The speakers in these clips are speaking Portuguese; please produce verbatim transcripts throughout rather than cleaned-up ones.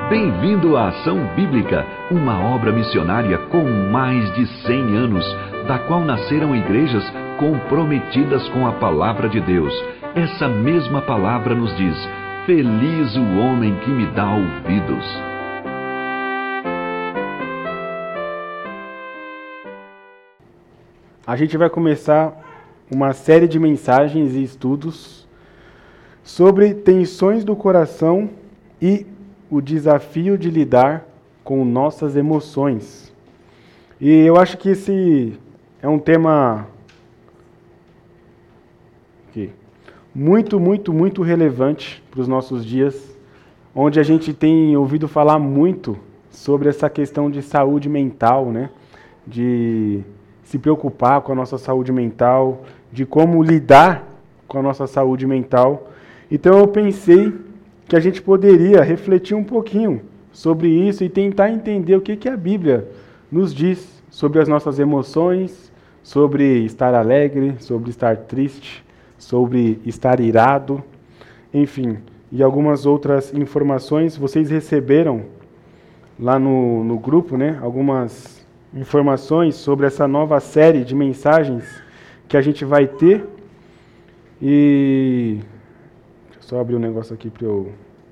Bem-vindo à Ação Bíblica, uma obra missionária com mais de cem anos, da qual nasceram igrejas comprometidas com a Palavra de Deus. Essa mesma palavra nos diz: feliz o homem que me dá ouvidos. A gente vai começar uma série de mensagens e estudos sobre tensões do coração e o desafio de lidar com nossas emoções. E eu acho que esse é um tema aqui, muito, muito, muito relevante para os nossos dias, onde a gente tem ouvido falar muito sobre essa questão de saúde mental, né? De se preocupar com a nossa saúde mental, de como lidar com a nossa saúde mental. Então eu pensei que a gente poderia refletir um pouquinho sobre isso e tentar entender o que, que a Bíblia nos diz sobre as nossas emoções, sobre estar alegre, sobre estar triste, sobre estar irado, enfim, e algumas outras informações. Vocês receberam lá no, no grupo, né, algumas informações sobre essa nova série de mensagens que a gente vai ter. E deixa eu só abrir um negócio aqui para eu...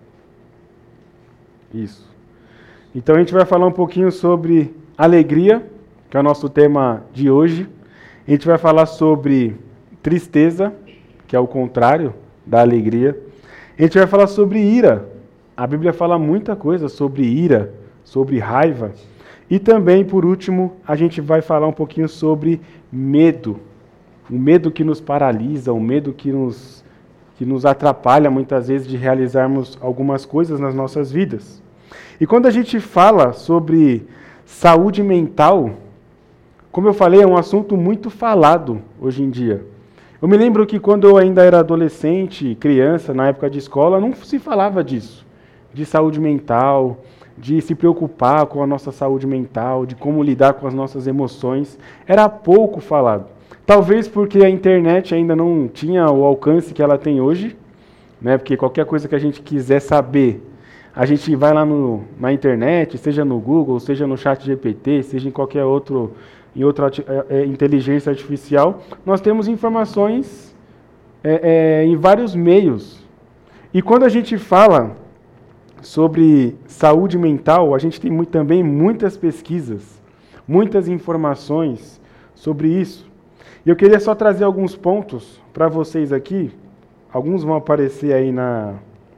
Isso. Então a gente vai falar um pouquinho sobre alegria, que é o nosso tema de hoje. A gente vai falar sobre tristeza, que é o contrário da alegria. A gente vai falar sobre ira. A Bíblia fala muita coisa sobre ira, sobre raiva. E também, por último, a gente vai falar um pouquinho sobre medo. O medo que nos paralisa, o medo que nos, que nos atrapalha muitas vezes de realizarmos algumas coisas nas nossas vidas. E quando a gente fala sobre saúde mental, como eu falei, é um assunto muito falado hoje em dia. Eu me lembro que quando eu ainda era adolescente, criança, na época de escola, não se falava disso, de saúde mental, de se preocupar com a nossa saúde mental, de como lidar com as nossas emoções. Era pouco falado. Talvez porque a internet ainda não tinha o alcance que ela tem hoje, né? Porque qualquer coisa que a gente quiser saber, a gente vai lá no, na internet, seja no Google, seja no Chat G P T, seja em qualquer outro, em outra é, é, inteligência artificial, nós temos informações é, é, em vários meios. E quando a gente fala sobre saúde mental, a gente tem muito, também muitas pesquisas, muitas informações sobre isso. E eu queria só trazer alguns pontos para vocês aqui. Alguns vão aparecer aí na,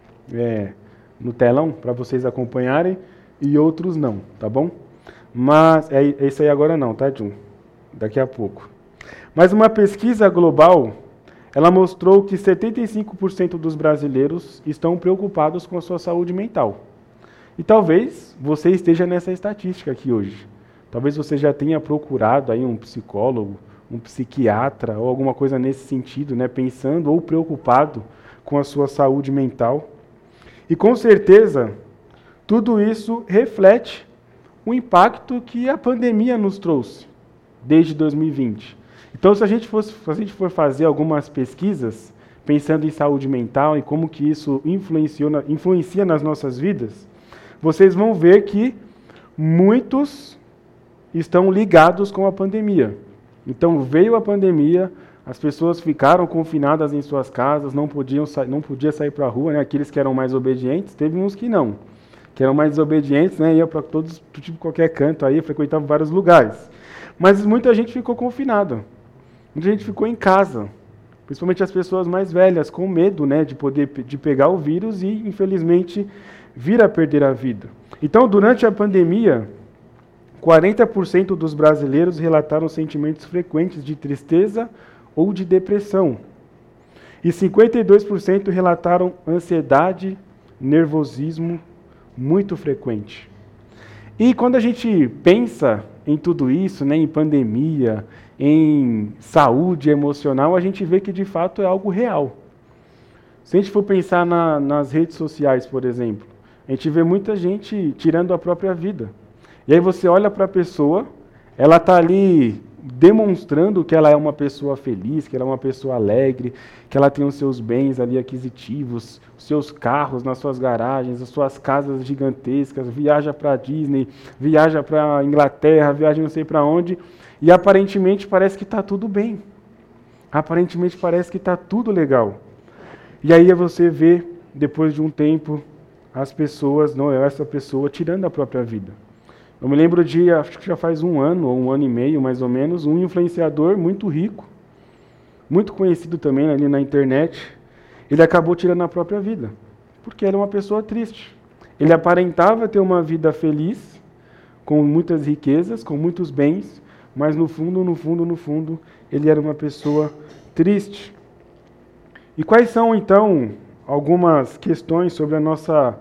é, no telão para vocês acompanharem e outros não, tá bom? Mas é, é isso aí agora não, tá, Jun? Daqui a pouco. Mas uma pesquisa global, ela mostrou que setenta e cinco por cento dos brasileiros estão preocupados com a sua saúde mental. E talvez você esteja nessa estatística aqui hoje. Talvez você já tenha procurado aí um psicólogo, um psiquiatra ou alguma coisa nesse sentido, né, pensando ou preocupado com a sua saúde mental. E com certeza, tudo isso reflete o impacto que a pandemia nos trouxe desde dois mil e vinte. Então, se a gente, fosse, se a gente for fazer algumas pesquisas, pensando em saúde mental e como que isso influenciou na, influencia nas nossas vidas, vocês vão ver que muitos estão ligados com a pandemia. Então, veio a pandemia, as pessoas ficaram confinadas em suas casas, não podiam não podia sair para a rua, né? Aqueles que eram mais obedientes, teve uns que não, que eram mais desobedientes, né? Iam para todos, tipo, qualquer canto aí, frequentavam vários lugares. Mas muita gente ficou confinada. Muita gente ficou em casa, principalmente as pessoas mais velhas, com medo, né, de poder de pegar o vírus e, infelizmente, vir a perder a vida. Então, durante a pandemia, quarenta por cento dos brasileiros relataram sentimentos frequentes de tristeza ou de depressão. E cinquenta e dois por cento relataram ansiedade, nervosismo muito frequente. E quando a gente pensa em tudo isso, né, em pandemia, em saúde emocional, a gente vê que de fato é algo real. Se a gente for pensar na, nas redes sociais, por exemplo, a gente vê muita gente tirando a própria vida. E aí você olha para a pessoa, ela está ali demonstrando que ela é uma pessoa feliz, que ela é uma pessoa alegre, que ela tem os seus bens ali aquisitivos, os seus carros nas suas garagens, as suas casas gigantescas, viaja para a Disney, viaja para a Inglaterra, viaja não sei para onde, e aparentemente parece que está tudo bem. Aparentemente parece que está tudo legal. E aí você vê, depois de um tempo, as pessoas, não é essa pessoa, tirando a própria vida. Eu me lembro de, acho que já faz um ano, ou um ano e meio, mais ou menos, um influenciador muito rico, muito conhecido também ali na internet, ele acabou tirando a própria vida, porque era uma pessoa triste. Ele aparentava ter uma vida feliz, com muitas riquezas, com muitos bens, mas no fundo, no fundo, no fundo, ele era uma pessoa triste. E quais são, então, algumas questões sobre a nossa...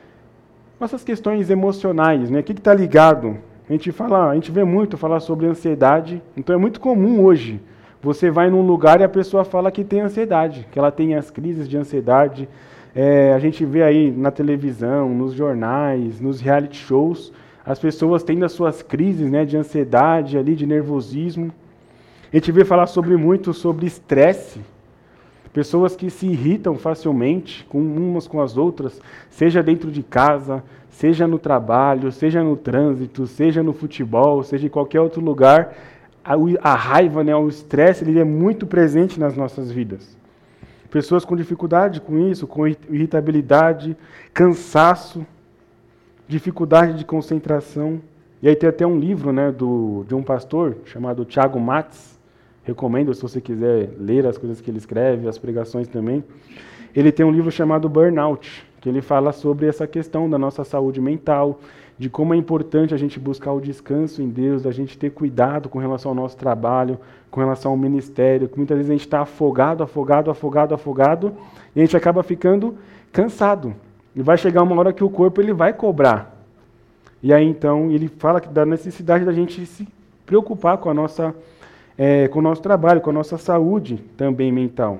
Nossas questões emocionais, né? O que está ligado? A gente fala, a gente vê muito falar sobre ansiedade, então é muito comum hoje. Você vai num lugar e a pessoa fala que tem ansiedade, que ela tem as crises de ansiedade. É, a gente vê aí na televisão, nos jornais, nos reality shows, as pessoas tendo as suas crises, né, de ansiedade, ali, de nervosismo. A gente vê falar sobre muito sobre estresse. Pessoas que se irritam facilmente com umas com as outras, seja dentro de casa, seja no trabalho, seja no trânsito, seja no futebol, seja em qualquer outro lugar. A, a raiva, né, o estresse, ele é muito presente nas nossas vidas. Pessoas com dificuldade com isso, com irritabilidade, cansaço, dificuldade de concentração. E aí tem até um livro, né, do, de um pastor chamado Thiago Matz. Recomendo, se você quiser ler as coisas que ele escreve, as pregações também. Ele tem um livro chamado Burnout, que ele fala sobre essa questão da nossa saúde mental, de como é importante a gente buscar o descanso em Deus, da gente ter cuidado com relação ao nosso trabalho, com relação ao ministério, que muitas vezes a gente está afogado, afogado, afogado, afogado, e a gente acaba ficando cansado. E vai chegar uma hora que o corpo ele vai cobrar. E aí, então, ele fala da necessidade da gente se preocupar com a nossa É, com o nosso trabalho, com a nossa saúde também mental.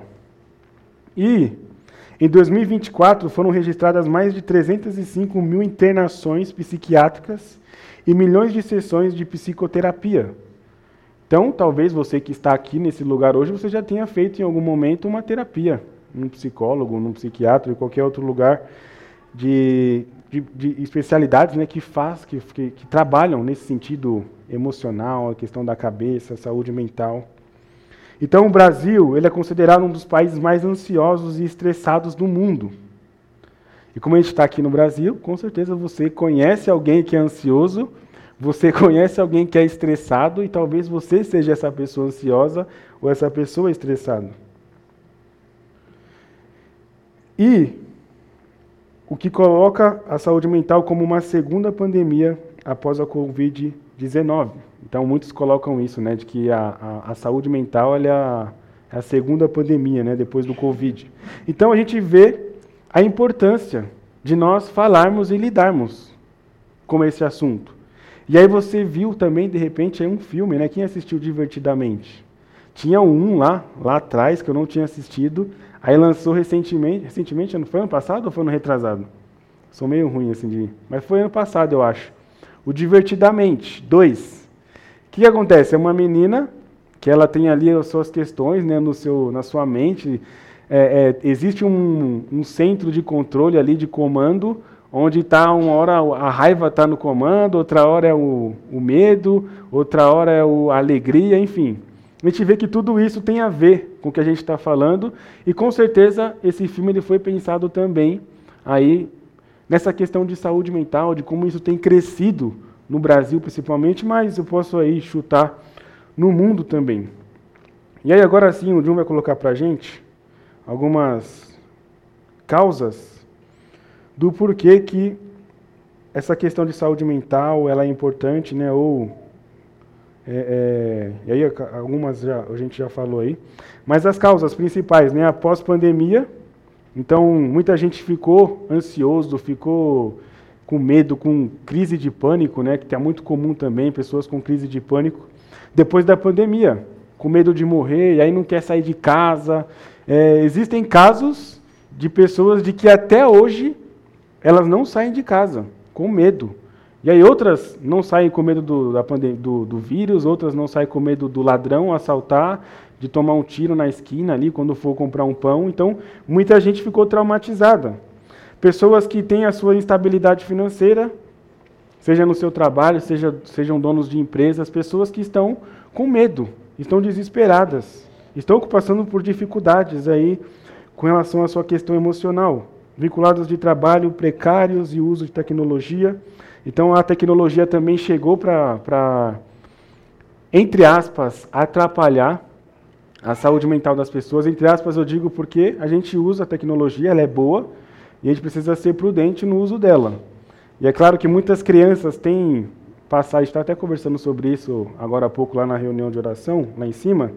E, em dois mil e vinte e quatro, foram registradas mais de trezentas e cinco mil internações psiquiátricas e milhões de sessões de psicoterapia. Então, talvez você que está aqui nesse lugar hoje, você já tenha feito em algum momento uma terapia, num psicólogo, num psiquiatra, em qualquer outro lugar de, de, de especialidades, né, que, faz, que, que, que trabalham nesse sentido emocional, a questão da cabeça, saúde mental. Então, o Brasil ele é considerado um dos países mais ansiosos e estressados do mundo. E como a gente está aqui no Brasil, com certeza você conhece alguém que é ansioso, você conhece alguém que é estressado, e talvez você seja essa pessoa ansiosa ou essa pessoa estressada. E o que coloca a saúde mental como uma segunda pandemia após a covid dezenove. Então, muitos colocam isso, né, de que a, a, a saúde mental ela é, a, é a segunda pandemia, né, depois do Covid. Então, a gente vê a importância de nós falarmos e lidarmos com esse assunto. E aí você viu também, de repente, aí um filme, né? Quem assistiu Divertidamente? Tinha um lá, lá atrás, que eu não tinha assistido, aí lançou recentemente, recentemente, não foi ano passado ou foi ano retrasado? Sou meio ruim assim de... Mas foi ano passado, eu acho. O Divertidamente, dois. O que acontece? É uma menina que ela tem ali as suas questões, né, no seu, na sua mente. É, é, existe um, um centro de controle ali, de comando, onde está uma hora a raiva está no comando, outra hora é o, o medo, outra hora é o, a alegria, enfim. A gente vê que tudo isso tem a ver com o que a gente está falando, e com certeza esse filme ele foi pensado também aí nessa questão de saúde mental, de como isso tem crescido no Brasil principalmente, mas eu posso aí chutar no mundo também. E aí agora sim o John vai colocar para a gente algumas causas do porquê que essa questão de saúde mental ela é importante, né? Ou é, é, e aí algumas já, a gente já falou aí, mas as causas principais, né? Após pandemia, então muita gente ficou ansioso, ficou com medo, com crise de pânico, né? Que é muito comum também, pessoas com crise de pânico depois da pandemia, com medo de morrer, e aí não quer sair de casa. É, existem casos de pessoas de que até hoje elas não saem de casa, com medo. E aí outras não saem com medo do, da pandemia, do, do vírus, outras não saem com medo do ladrão assaltar, de tomar um tiro na esquina ali quando for comprar um pão. Então, muita gente ficou traumatizada. Pessoas que têm a sua instabilidade financeira, seja no seu trabalho, seja, sejam donos de empresas, pessoas que estão com medo, estão desesperadas, estão passando por dificuldades aí com relação à sua questão emocional, vinculados de trabalho precários e uso de tecnologia. Então, a tecnologia também chegou para, entre aspas, atrapalhar a saúde mental das pessoas. Entre aspas, eu digo porque a gente usa a tecnologia, ela é boa, e a gente precisa ser prudente no uso dela. E é claro que muitas crianças têm passado, a gente está até conversando sobre isso agora há pouco lá na reunião de oração, lá em cima,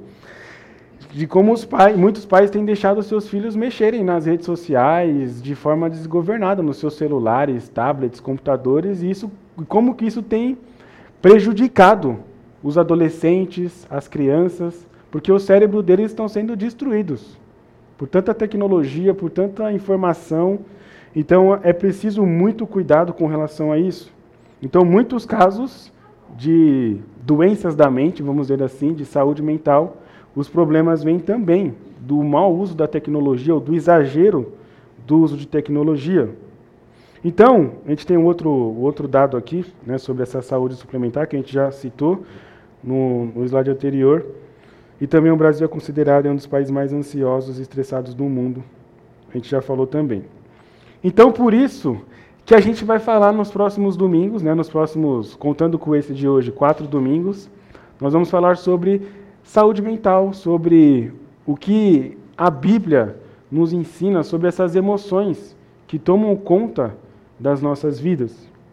de como os pais, muitos pais têm deixado seus filhos mexerem nas redes sociais de forma desgovernada, nos seus celulares, tablets, computadores, e isso, como que isso tem prejudicado os adolescentes, as crianças, porque o cérebro deles estão sendo destruídos por tanta tecnologia, por tanta informação. Então, é preciso muito cuidado com relação a isso. Então, muitos casos de doenças da mente, vamos dizer assim, de saúde mental, os problemas vêm também do mau uso da tecnologia ou do exagero do uso de tecnologia. Então, a gente tem um outro, outro dado aqui, né, sobre essa saúde suplementar, que a gente já citou no, no slide anterior. E também o Brasil é considerado um dos países mais ansiosos e estressados do mundo. A gente já falou também. Então, por isso que a gente vai falar nos próximos domingos, né, nos próximos, contando com esse de hoje, quatro domingos, nós vamos falar sobre saúde mental, sobre o que a Bíblia nos ensina sobre essas emoções que tomam conta das nossas vidas.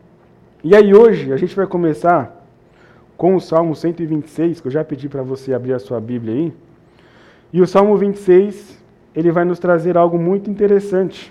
E aí hoje a gente vai começar com o Salmo cento e vinte e seis, que eu já pedi para você abrir a sua Bíblia aí. E o Salmo vinte e seis, ele vai nos trazer algo muito interessante.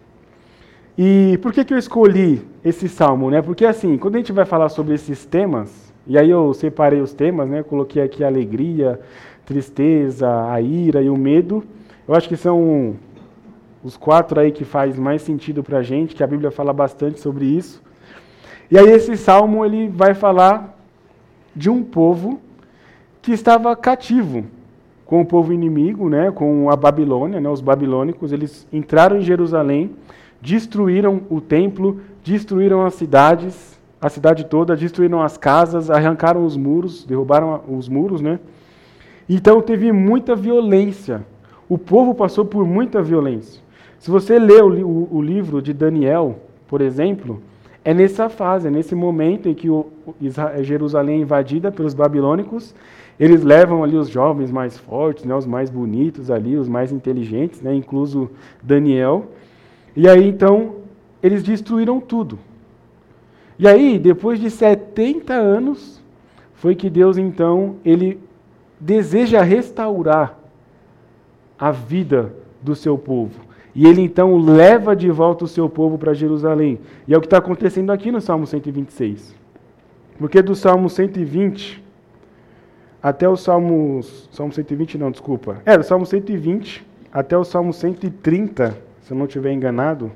E por que que eu escolhi esse Salmo, né? Porque assim, quando a gente vai falar sobre esses temas, e aí eu separei os temas, né? Coloquei aqui a alegria, tristeza, a ira e o medo. Eu acho que são os quatro aí que faz mais sentido para a gente, que a Bíblia fala bastante sobre isso. E aí esse Salmo, ele vai falar de um povo que estava cativo com o povo inimigo, né, com a Babilônia, né, os babilônicos. Eles entraram em Jerusalém, destruíram o templo, destruíram as cidades, a cidade toda, destruíram as casas, arrancaram os muros, derrubaram os muros, né? Então teve muita violência. O povo passou por muita violência. Se você lê o, o, o livro de Daniel, por exemplo, é nessa fase, é nesse momento em que o, Israel, Jerusalém é invadida pelos babilônicos. Eles levam ali os jovens mais fortes, né, os mais bonitos ali, os mais inteligentes, né, incluso Daniel. E aí, então, eles destruíram tudo. E aí, depois de setenta anos, foi que Deus, então, ele deseja restaurar a vida do seu povo. E ele, então, leva de volta o seu povo para Jerusalém. E é o que está acontecendo aqui no Salmo cento e vinte e seis. Porque do Salmo cento e vinte até o Salmo... Salmo cento e vinte não, desculpa. É, do Salmo cento e vinte até o Salmo cento e trinta, se eu não estiver enganado,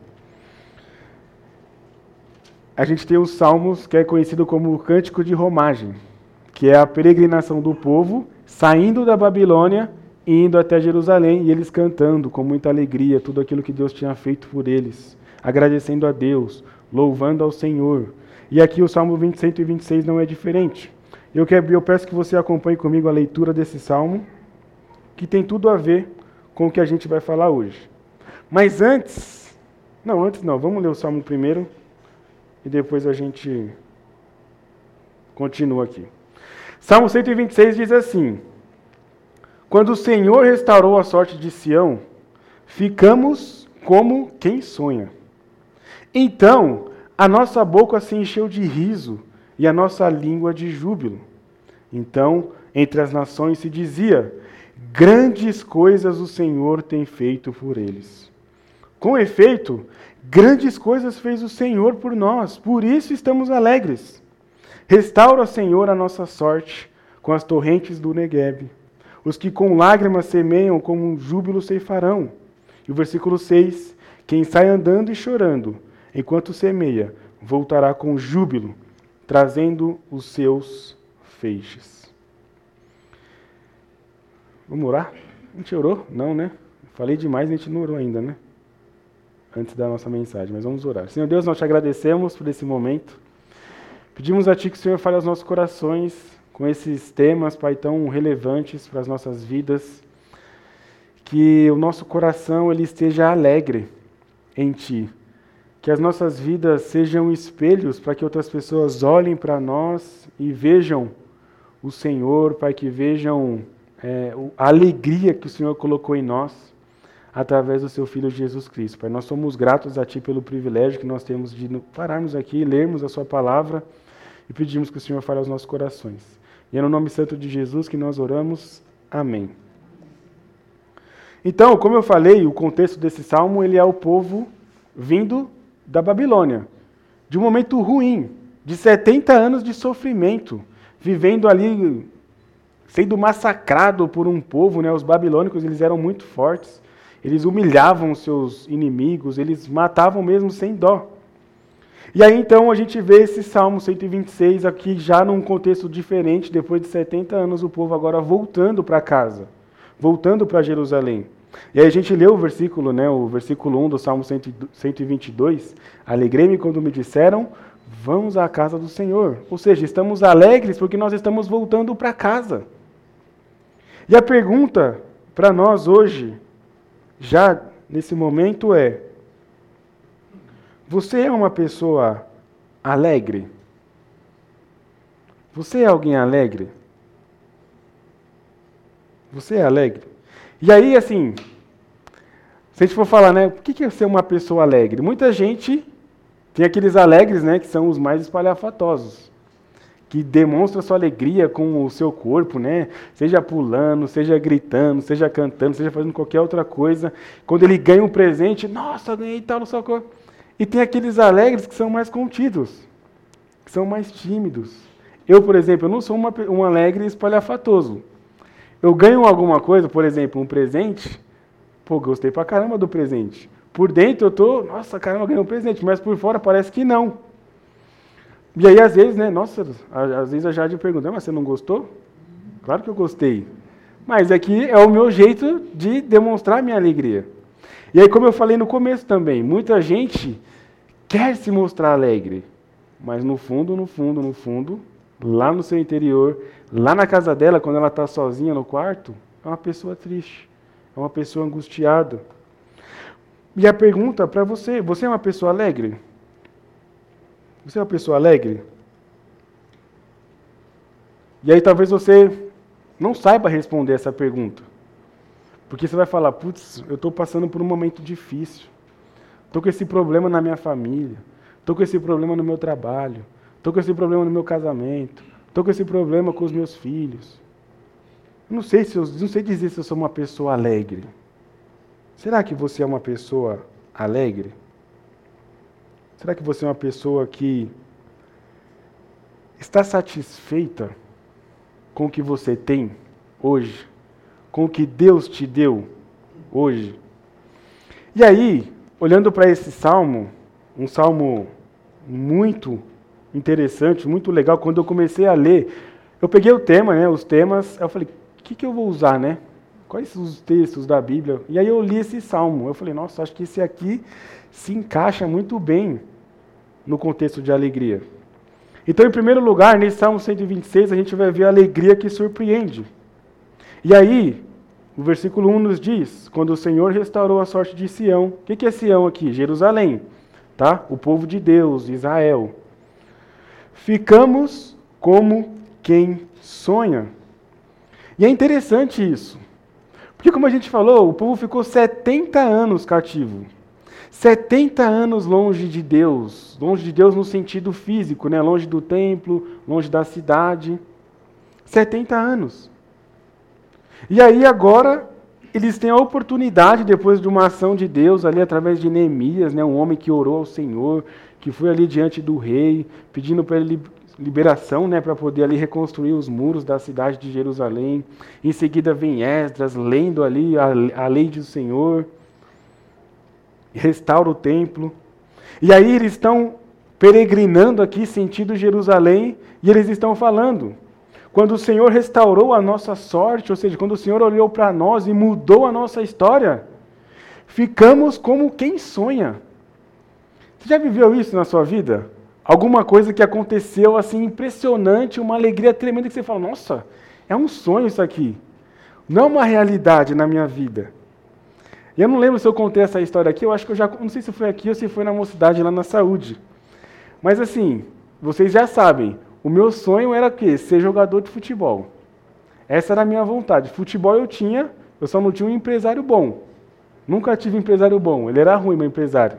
a gente tem os Salmos, que é conhecido como o Cântico de Romagem, que é a peregrinação do povo saindo da Babilônia e indo até Jerusalém, e eles cantando com muita alegria tudo aquilo que Deus tinha feito por eles, agradecendo a Deus, louvando ao Senhor. E aqui o Salmo cento e vinte e seis não é diferente. Eu, quero, eu peço que você acompanhe comigo a leitura desse Salmo, que tem tudo a ver com o que a gente vai falar hoje. Mas antes, não, antes não, vamos ler o Salmo primeiro, e depois a gente continua aqui. Salmo cento e vinte e seis diz assim: quando o Senhor restaurou a sorte de Sião, ficamos como quem sonha. Então, a nossa boca se encheu de riso e a nossa língua de júbilo. Então, entre as nações se dizia: grandes coisas o Senhor tem feito por eles. Com efeito, grandes coisas fez o Senhor por nós, por isso estamos alegres. Restaura, Senhor, a nossa sorte com as torrentes do Neguebe. Os que com lágrimas semeiam, com um júbilo ceifarão. E o versículo seis, quem sai andando e chorando, enquanto semeia, voltará com júbilo, trazendo os seus feixes. Vamos orar? A gente orou? Não, né? Falei demais, a gente não orou ainda, né? Antes da nossa mensagem, mas vamos orar. Senhor Deus, nós te agradecemos por esse momento. Pedimos a Ti que o Senhor fale aos nossos corações com esses temas, Pai, tão relevantes para as nossas vidas. Que o nosso coração ele esteja alegre em Ti. Que as nossas vidas sejam espelhos para que outras pessoas olhem para nós e vejam o Senhor, Pai, que vejam é, a alegria que o Senhor colocou em nós através do Seu Filho Jesus Cristo. Pai, nós somos gratos a Ti pelo privilégio que nós temos de pararmos aqui, lermos a Sua palavra e pedimos que o Senhor fale aos nossos corações. E é no nome santo de Jesus que nós oramos. Amém. Então, como eu falei, o contexto desse salmo ele é o povo vindo da Babilônia, de um momento ruim, de setenta anos de sofrimento, vivendo ali, sendo massacrado por um povo, né? Os babilônicos eles eram muito fortes, eles humilhavam os seus inimigos, eles matavam mesmo sem dó. E aí então a gente vê esse Salmo cento e vinte e seis aqui já num contexto diferente, depois de setenta anos o povo agora voltando para casa, voltando para Jerusalém. E aí a gente leu o versículo, né, o versículo um do Salmo cento e vinte e dois, alegrei-me quando me disseram, vamos à casa do Senhor. Ou seja, estamos alegres porque nós estamos voltando para casa. E a pergunta para nós hoje, já nesse momento é, você é uma pessoa alegre? Você é alguém alegre? Você é alegre? E aí, assim, se a gente for falar, né, o que é ser uma pessoa alegre? Muita gente tem aqueles alegres, né, que são os mais espalhafatosos, que demonstram sua alegria com o seu corpo, né, seja pulando, seja gritando, seja cantando, seja fazendo qualquer outra coisa. Quando ele ganha um presente, nossa, ganhei tal, não sei o que. E tem aqueles alegres que são mais contidos, que são mais tímidos. Eu, por exemplo, eu não sou uma, um alegre espalhafatoso. Eu ganho alguma coisa, por exemplo, um presente, pô, gostei pra caramba do presente. Por dentro eu tô, nossa, caramba, ganhei um presente, mas por fora parece que não. E aí, às vezes, né, nossa, às vezes a Jade pergunta, mas você não gostou? Claro que eu gostei. Mas aqui é o meu jeito de demonstrar minha alegria. E aí, como eu falei no começo também, muita gente quer se mostrar alegre, mas no fundo, no fundo, no fundo, lá no seu interior, lá na casa dela, quando ela está sozinha no quarto, é uma pessoa triste, é uma pessoa angustiada. E a pergunta para você, você é uma pessoa alegre? Você é uma pessoa alegre? E aí talvez você não saiba responder essa pergunta. Porque você vai falar, putz, eu estou passando por um momento difícil. Estou com esse problema na minha família. Estou com esse problema no meu trabalho. Estou com esse problema no meu casamento. Estou com esse problema com os meus filhos. Eu não sei se eu não sei dizer se eu sou uma pessoa alegre. Será que você é uma pessoa alegre? Será que você é uma pessoa que está satisfeita com o que você tem hoje? Com o que Deus te deu hoje? E aí, olhando para esse salmo, um salmo muito interessante, muito legal, quando eu comecei a ler, eu peguei o tema, né, os temas, eu falei, o que, que eu vou usar, né? Quais são os textos da Bíblia? E aí eu li esse salmo, eu falei, nossa, acho que esse aqui se encaixa muito bem no contexto de alegria. Então, em primeiro lugar, nesse Salmo cento e vinte e seis, a gente vai ver a alegria que surpreende. E aí, o versículo um nos diz, quando o Senhor restaurou a sorte de Sião, o que, que é Sião aqui? Jerusalém, tá? O povo de Deus, Israel. Ficamos como quem sonha. E é interessante isso. Porque, como a gente falou, o povo ficou setenta anos cativo. setenta anos longe de Deus. Longe de Deus no sentido físico, né? Longe do templo, longe da cidade. setenta anos. E aí agora eles têm a oportunidade, depois de uma ação de Deus, ali através de Neemias, né? Um homem que orou ao Senhor, que foi ali diante do rei, pedindo para ele liberação, né, para poder ali reconstruir os muros da cidade de Jerusalém. Em seguida vem Esdras, lendo ali a, a lei do Senhor, restaura o templo. E aí eles estão peregrinando aqui sentido Jerusalém, e eles estão falando, quando o Senhor restaurou a nossa sorte, ou seja, quando o Senhor olhou para nós e mudou a nossa história, ficamos como quem sonha. Você já viveu isso na sua vida? Alguma coisa que aconteceu assim impressionante, uma alegria tremenda que você fala, nossa, é um sonho isso aqui. Não é uma realidade na minha vida. E eu não lembro se eu contei essa história aqui, eu acho que eu já, não sei se foi aqui ou se foi na Mocidade, lá na Saúde. Mas assim, vocês já sabem, o meu sonho era o quê? Ser jogador de futebol. Essa era a minha vontade. Futebol eu tinha, eu só não tinha um empresário bom. Nunca tive um empresário bom, ele era ruim, meu empresário.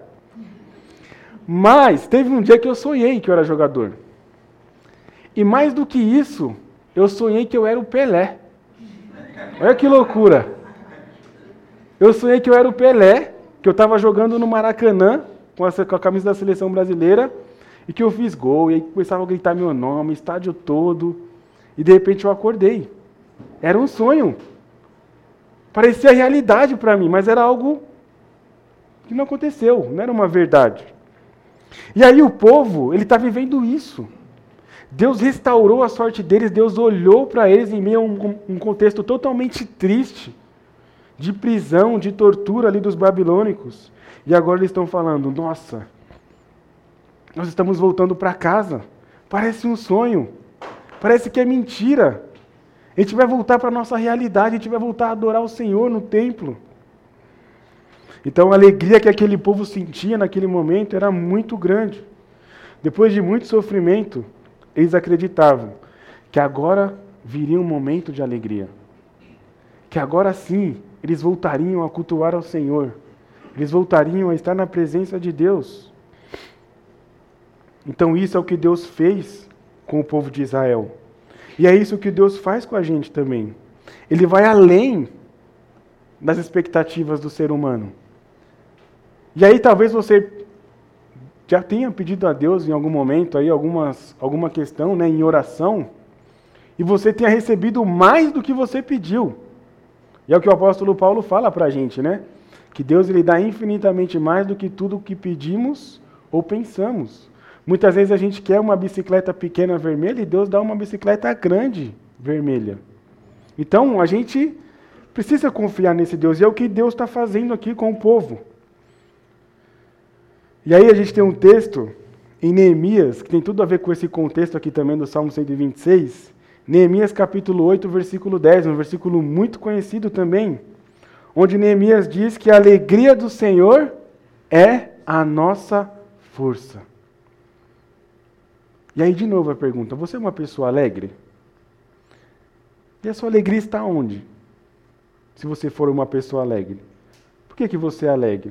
Mas teve um dia que eu sonhei que eu era jogador. E mais do que isso, eu sonhei que eu era o Pelé. Olha que loucura. Eu sonhei que eu era o Pelé, que eu estava jogando no Maracanã, com a, com a camisa da seleção brasileira, e que eu fiz gol, e aí começava a gritar meu nome, estádio todo, e de repente eu acordei. Era um sonho. Parecia realidade para mim, mas era algo que não aconteceu, não era uma verdade. E aí o povo, ele está vivendo isso. Deus restaurou a sorte deles, Deus olhou para eles em meio a um, um contexto totalmente triste, de prisão, de tortura ali dos babilônicos. E agora eles estão falando, nossa, nós estamos voltando para casa. Parece um sonho, parece que é mentira. A gente vai voltar para a nossa realidade, a gente vai voltar a adorar o Senhor no templo. Então a alegria que aquele povo sentia naquele momento era muito grande. Depois de muito sofrimento, eles acreditavam que agora viria um momento de alegria. Que agora sim, eles voltariam a cultuar ao Senhor. Eles voltariam a estar na presença de Deus. Então isso é o que Deus fez com o povo de Israel. E é isso que Deus faz com a gente também. Ele vai além das expectativas do ser humano. E aí talvez você já tenha pedido a Deus em algum momento, aí, algumas, alguma questão, né, em oração, e você tenha recebido mais do que você pediu. E é o que o apóstolo Paulo fala para a gente, né? Que Deus ele dá infinitamente mais do que tudo o que pedimos ou pensamos. Muitas vezes a gente quer uma bicicleta pequena vermelha e Deus dá uma bicicleta grande vermelha. Então a gente precisa confiar nesse Deus, e é o que Deus está fazendo aqui com o povo. E aí a gente tem um texto em Neemias, que tem tudo a ver com esse contexto aqui também do Salmo cento e vinte e seis, Neemias capítulo oito, versículo dez, um versículo muito conhecido também, onde Neemias diz que a alegria do Senhor é a nossa força. E aí de novo a pergunta, você é uma pessoa alegre? E a sua alegria está onde? Se você for uma pessoa alegre. Por que que você é alegre?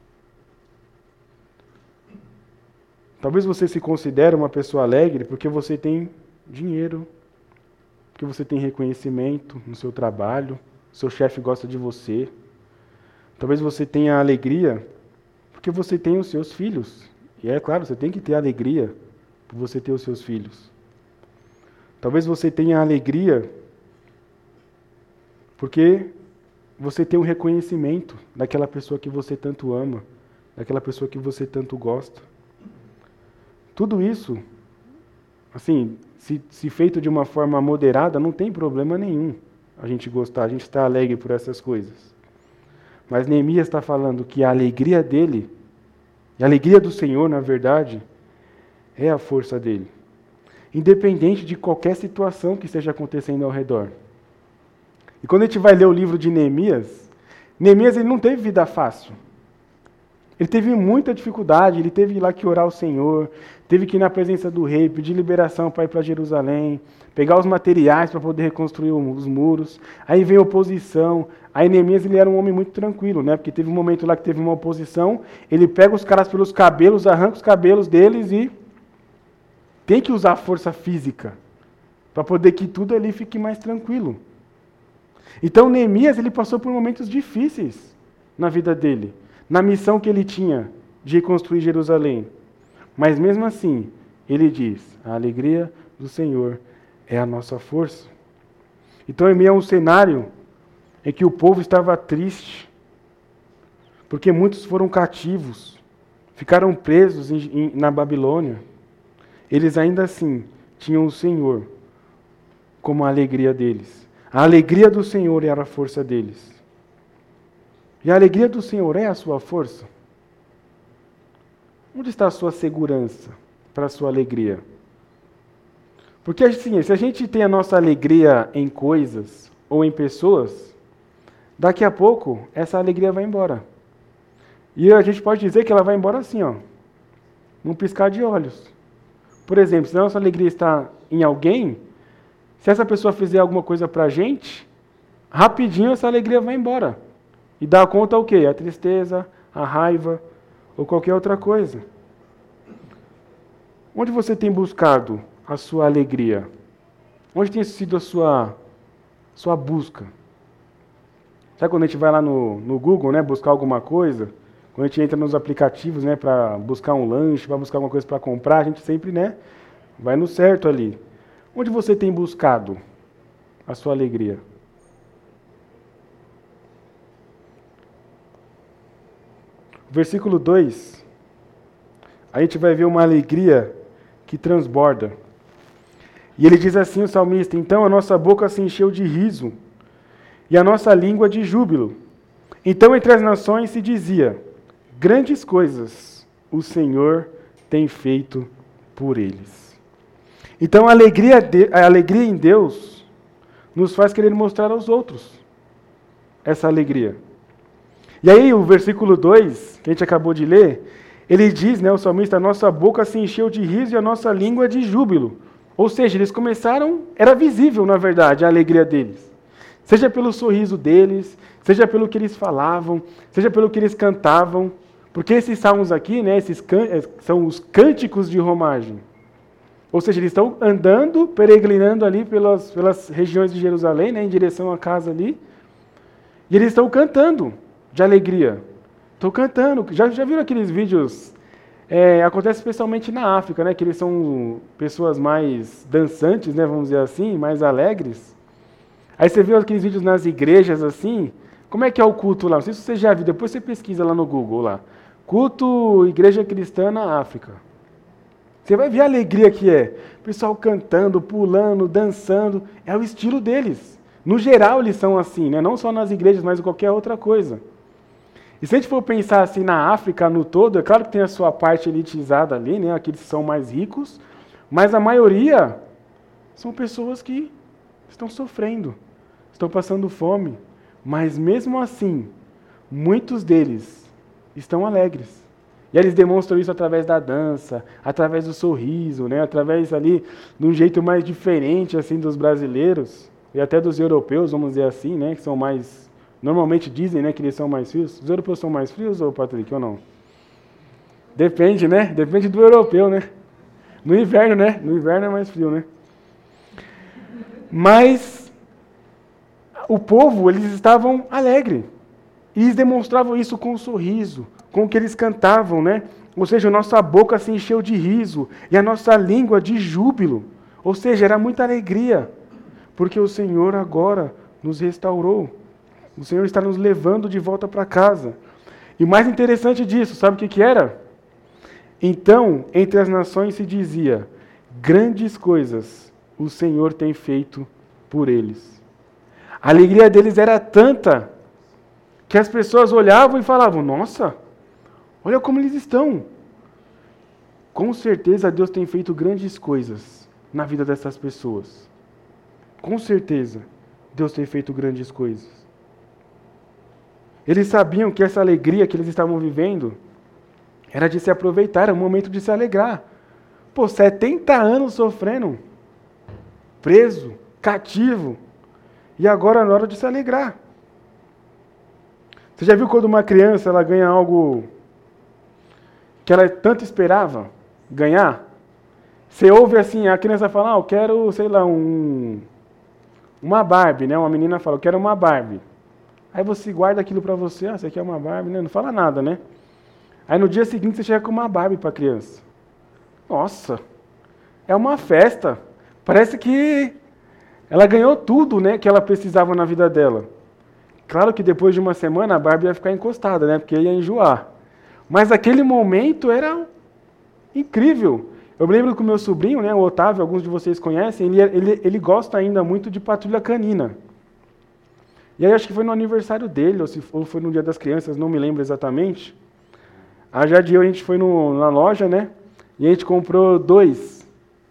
Talvez você se considere uma pessoa alegre porque você tem dinheiro, porque você tem reconhecimento no seu trabalho, seu chefe gosta de você. Talvez você tenha alegria porque você tem os seus filhos. E é claro, você tem que ter alegria por você ter os seus filhos. Talvez você tenha alegria porque você tem um reconhecimento daquela pessoa que você tanto ama, daquela pessoa que você tanto gosta. Tudo isso, assim, se, se feito de uma forma moderada, não tem problema nenhum a gente gostar, a gente está alegre por essas coisas. Mas Neemias está falando que a alegria dele, e a alegria do Senhor, na verdade, é a força dele. Independente de qualquer situação que esteja acontecendo ao redor. E quando a gente vai ler o livro de Neemias, Neemias ele não teve vida fácil. Ele teve muita dificuldade, ele teve lá que orar ao Senhor, teve que ir na presença do rei, pedir liberação para ir para Jerusalém, pegar os materiais para poder reconstruir os muros. Aí veio oposição. Aí Neemias ele era um homem muito tranquilo, né? Porque teve um momento lá que teve uma oposição, ele pega os caras pelos cabelos, arranca os cabelos deles e tem que usar a força física para poder que tudo ali fique mais tranquilo. Então Neemias ele passou por momentos difíceis na vida dele, na missão que ele tinha de reconstruir Jerusalém. Mas mesmo assim, ele diz, a alegria do Senhor é a nossa força. Então em meio a um cenário em que o povo estava triste, porque muitos foram cativos, ficaram presos em, em, na Babilônia, eles ainda assim tinham o Senhor como a alegria deles. A alegria do Senhor era a força deles. E a alegria do Senhor é a sua força? Onde está a sua segurança para a sua alegria? Porque assim, se a gente tem a nossa alegria em coisas ou em pessoas, daqui a pouco essa alegria vai embora. E a gente pode dizer que ela vai embora assim, ó, num piscar de olhos. Por exemplo, se a nossa alegria está em alguém, se essa pessoa fizer alguma coisa para a gente, rapidinho essa alegria vai embora. E dá conta o quê? A tristeza, a raiva ou qualquer outra coisa. Onde você tem buscado a sua alegria? Onde tem sido a sua, sua busca? Sabe quando a gente vai lá no, no Google, né, buscar alguma coisa? Quando a gente entra nos aplicativos, né, para buscar um lanche, para buscar alguma coisa para comprar, a gente sempre, né, vai no certo ali. Onde você tem buscado a sua alegria? Versículo dois, a gente vai ver uma alegria que transborda. E ele diz assim, o salmista: então a nossa boca se encheu de riso, e a nossa língua de júbilo. Então entre as nações se dizia: grandes coisas o Senhor tem feito por eles. Então a alegria, de, a alegria em Deus nos faz querer mostrar aos outros essa alegria. E aí o versículo dois, que a gente acabou de ler, ele diz, né, o salmista: a nossa boca se encheu de riso e a nossa língua de júbilo. Ou seja, eles começaram, era visível, na verdade, a alegria deles. Seja pelo sorriso deles, seja pelo que eles falavam, seja pelo que eles cantavam. Porque esses salmos aqui, né, esses can- são os cânticos de romagem. Ou seja, eles estão andando, peregrinando ali pelas, pelas regiões de Jerusalém, né, em direção à casa ali. E eles estão cantando de alegria. Estão cantando. Já, já viram aqueles vídeos? É, acontece especialmente na África, né, que eles são pessoas mais dançantes, né, vamos dizer assim, mais alegres. Aí você vê aqueles vídeos nas igrejas assim. Como é que é o culto lá? Não sei se você já viu, depois você pesquisa lá no Google. Lá. Culto Igreja Cristã na África. Você vai ver a alegria que é. O pessoal cantando, pulando, dançando. É o estilo deles. No geral eles são assim, né? Não só nas igrejas, mas em qualquer outra coisa. E se a gente for pensar assim na África no todo, é claro que tem a sua parte elitizada ali, né? Aqueles que são mais ricos, mas a maioria são pessoas que estão sofrendo, estão passando fome. Mas mesmo assim, muitos deles estão alegres. E eles demonstram isso através da dança, através do sorriso, né? Através ali de um jeito mais diferente assim dos brasileiros e até dos europeus, vamos dizer assim, né? Que são mais, normalmente dizem, né, que eles são mais frios. Os europeus são mais frios, ou Patrick, ou não? Depende, né? Depende do europeu, né? No inverno, né? No inverno é mais frio, né? Mas o povo, eles estavam alegres. E eles demonstravam isso com um sorriso, com o que eles cantavam, né? Ou seja, a nossa boca se encheu de riso e a nossa língua de júbilo. Ou seja, era muita alegria, porque o Senhor agora nos restaurou. O Senhor está nos levando de volta para casa. E mais interessante disso, sabe o que que era? Então, entre as nações se dizia: grandes coisas o Senhor tem feito por eles. A alegria deles era tanta que as pessoas olhavam e falavam: nossa, olha como eles estão. Com certeza Deus tem feito grandes coisas na vida dessas pessoas. Com certeza Deus tem feito grandes coisas. Eles sabiam que essa alegria que eles estavam vivendo era de se aproveitar, era um momento de se alegrar. Pô, setenta anos sofrendo, preso, cativo, e agora é hora de se alegrar. Você já viu quando uma criança ela ganha algo que ela tanto esperava ganhar? Você ouve assim, a criança fala: ah, eu quero, sei lá, um, uma Barbie, né? Uma menina fala: eu quero uma Barbie. Aí você guarda aquilo para você: ah, você quer uma Barbie, né? Não fala nada, né? Aí no dia seguinte você chega com uma Barbie para a criança. Nossa, é uma festa. Parece que ela ganhou tudo, né, que ela precisava na vida dela. Claro que depois de uma semana a Barbie ia ficar encostada, né, porque ia enjoar. Mas aquele momento era incrível. Eu me lembro que o meu sobrinho, né, o Otávio, alguns de vocês conhecem, ele, ele, ele gosta ainda muito de Patrulha Canina. E aí acho que foi no aniversário dele, ou, se, ou foi no Dia das Crianças, não me lembro exatamente. A Jade e eu, a gente foi no, na loja, né? E a gente comprou dois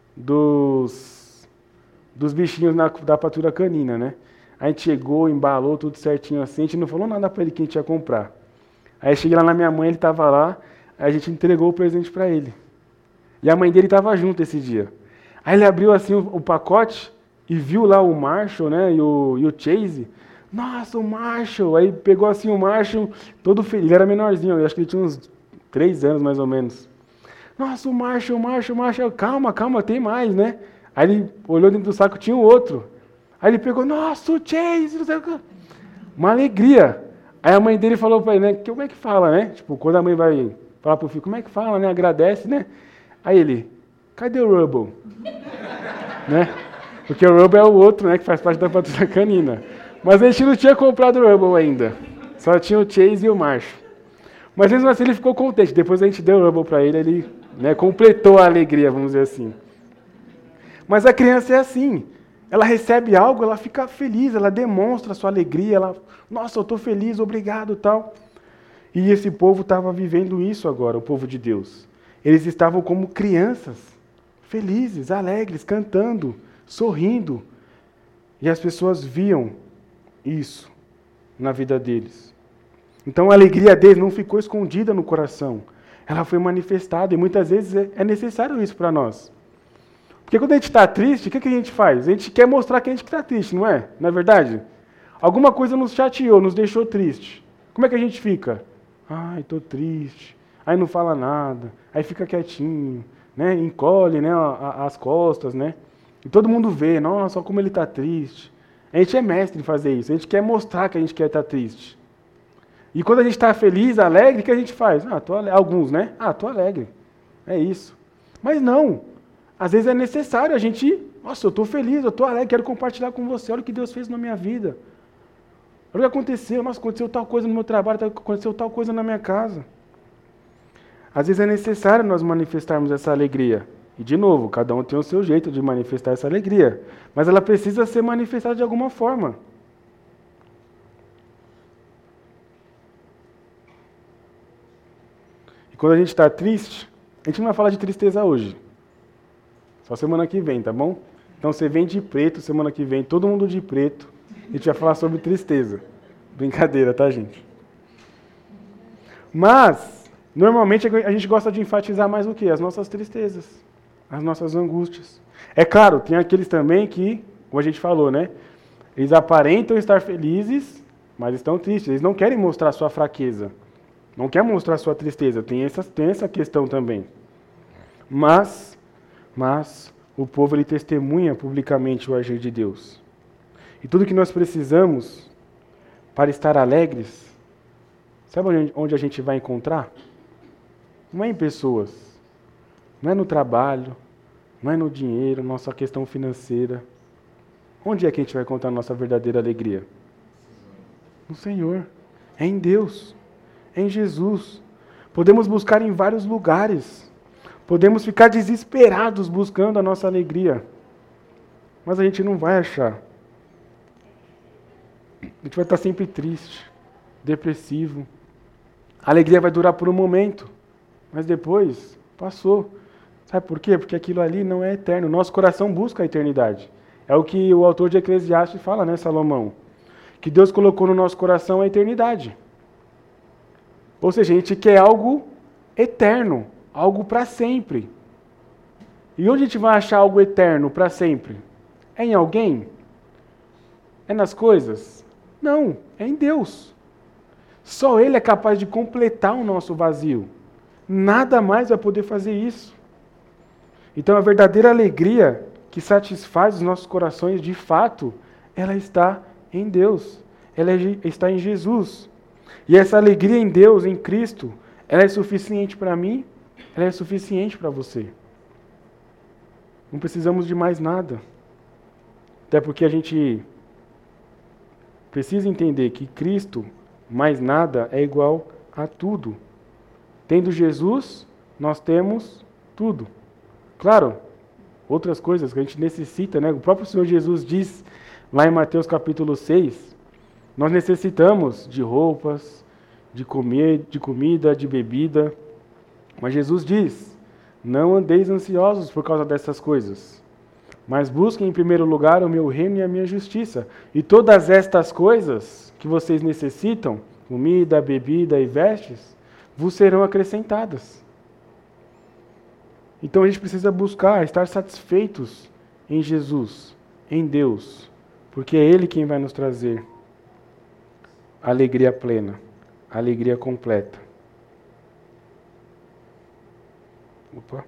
dos, dos bichinhos na, da Patrulha Canina, né? A gente chegou, embalou tudo certinho assim, a gente não falou nada para ele que a gente ia comprar. Aí eu cheguei lá na minha mãe, ele estava lá, aí a gente entregou o presente para ele. E a mãe dele estava junto esse dia. Aí ele abriu assim o, o pacote e viu lá o Marshall, né, e o, e o Chase. Nossa, o Marshall! Aí pegou assim o Marshall, todo feliz. Ele era menorzinho, eu acho que ele tinha uns três anos mais ou menos. Nossa, o Marshall, o Marshall, o Marshall. Calma, calma, tem mais, né? Aí ele olhou dentro do saco, tinha um outro. Aí ele pegou, nossa, o Chase, não sei o que. Uma alegria. Aí a mãe dele falou para ele, né, como é que fala, né? Tipo, quando a mãe vai falar pro filho, como é que fala, né? Agradece, né? Aí ele, cadê o Rubble? Né? Porque o Rubble é o outro, né, que faz parte da Patrulha Canina. Mas a gente não tinha comprado o Rubble ainda. Só tinha o Chase e o Marshall. Mas mesmo assim ele ficou contente. Depois a gente deu o Rubble para ele, ele, né, completou a alegria, vamos dizer assim. Mas a criança é assim. Ela recebe algo, ela fica feliz, ela demonstra a sua alegria, ela, nossa, eu estou feliz, obrigado, tal. E esse povo estava vivendo isso agora, o povo de Deus. Eles estavam como crianças, felizes, alegres, cantando, sorrindo. E as pessoas viam isso na vida deles. Então a alegria deles não ficou escondida no coração. Ela foi manifestada e muitas vezes é necessário isso para nós. Porque quando a gente está triste, o que, que a gente faz? A gente quer mostrar que a gente está triste, não é? Não é verdade? Alguma coisa nos chateou, nos deixou triste. Como é que a gente fica? Ai, estou triste. Aí não fala nada. Aí fica quietinho, né? Encolhe, né, as costas, né? E todo mundo vê, nossa, como ele está triste. A gente é mestre em fazer isso. A gente quer mostrar que a gente quer estar triste. E quando a gente está feliz, alegre, o que a gente faz? Ah, tô alegre. Alguns, né? Ah, estou alegre. É isso. Mas não. Às vezes é necessário a gente... Nossa, eu estou feliz, eu estou alegre, quero compartilhar com você. Olha o que Deus fez na minha vida. Olha o que aconteceu. Nossa, aconteceu tal coisa no meu trabalho, aconteceu tal coisa na minha casa. Às vezes é necessário nós manifestarmos essa alegria. E, de novo, cada um tem o seu jeito de manifestar essa alegria. Mas ela precisa ser manifestada de alguma forma. E quando a gente está triste, a gente não vai falar de tristeza hoje. Só semana que vem, tá bom? Então você vem de preto, semana que vem, todo mundo de preto. A gente vai falar sobre tristeza. Brincadeira, tá, gente? Mas, normalmente a gente gosta de enfatizar mais o quê? As nossas tristezas, as nossas angústias. É claro, tem aqueles também que, como a gente falou, né? Eles aparentam estar felizes, mas estão tristes. Eles não querem mostrar sua fraqueza. Não querem mostrar sua tristeza. Tem essa, tem essa questão também. Mas, mas, o povo ele testemunha publicamente o agir de Deus. E tudo que nós precisamos para estar alegres, sabe onde a gente vai encontrar? Não é em pessoas, não é no trabalho, não é no dinheiro, nossa questão financeira. Onde é que a gente vai encontrar a nossa verdadeira alegria? No Senhor, é em Deus, é em Jesus. Podemos buscar em vários lugares, podemos ficar desesperados buscando a nossa alegria, mas a gente não vai achar. A gente vai estar sempre triste, depressivo. A alegria vai durar por um momento, mas depois passou. Sabe por quê? Porque aquilo ali não é eterno. Nosso coração busca a eternidade. É o que o autor de Eclesiastes fala, né, Salomão? Que Deus colocou no nosso coração a eternidade. Ou seja, a gente quer algo eterno, algo para sempre. E onde a gente vai achar algo eterno para sempre? É em alguém? É nas coisas? Não, é em Deus. Só Ele é capaz de completar o nosso vazio. Nada mais vai poder fazer isso. Então a verdadeira alegria que satisfaz os nossos corações, de fato, ela está em Deus. Ela está em Jesus. E essa alegria em Deus, em Cristo, ela é suficiente para mim, ela é suficiente para você. Não precisamos de mais nada. Até porque a gente precisa entender que Cristo, mais nada, é igual a tudo. Tendo Jesus, nós temos tudo. Claro, outras coisas que a gente necessita, né? O próprio Senhor Jesus diz lá em Mateus capítulo seis, nós necessitamos de roupas, de comer, de comida, de bebida. Mas Jesus diz, não andeis ansiosos por causa dessas coisas, mas busquem em primeiro lugar o meu reino e a minha justiça. E todas estas coisas que vocês necessitam, comida, bebida e vestes, vos serão acrescentadas. Então a gente precisa buscar estar satisfeitos em Jesus, em Deus, porque é Ele quem vai nos trazer a alegria plena, a alegria completa. Opa.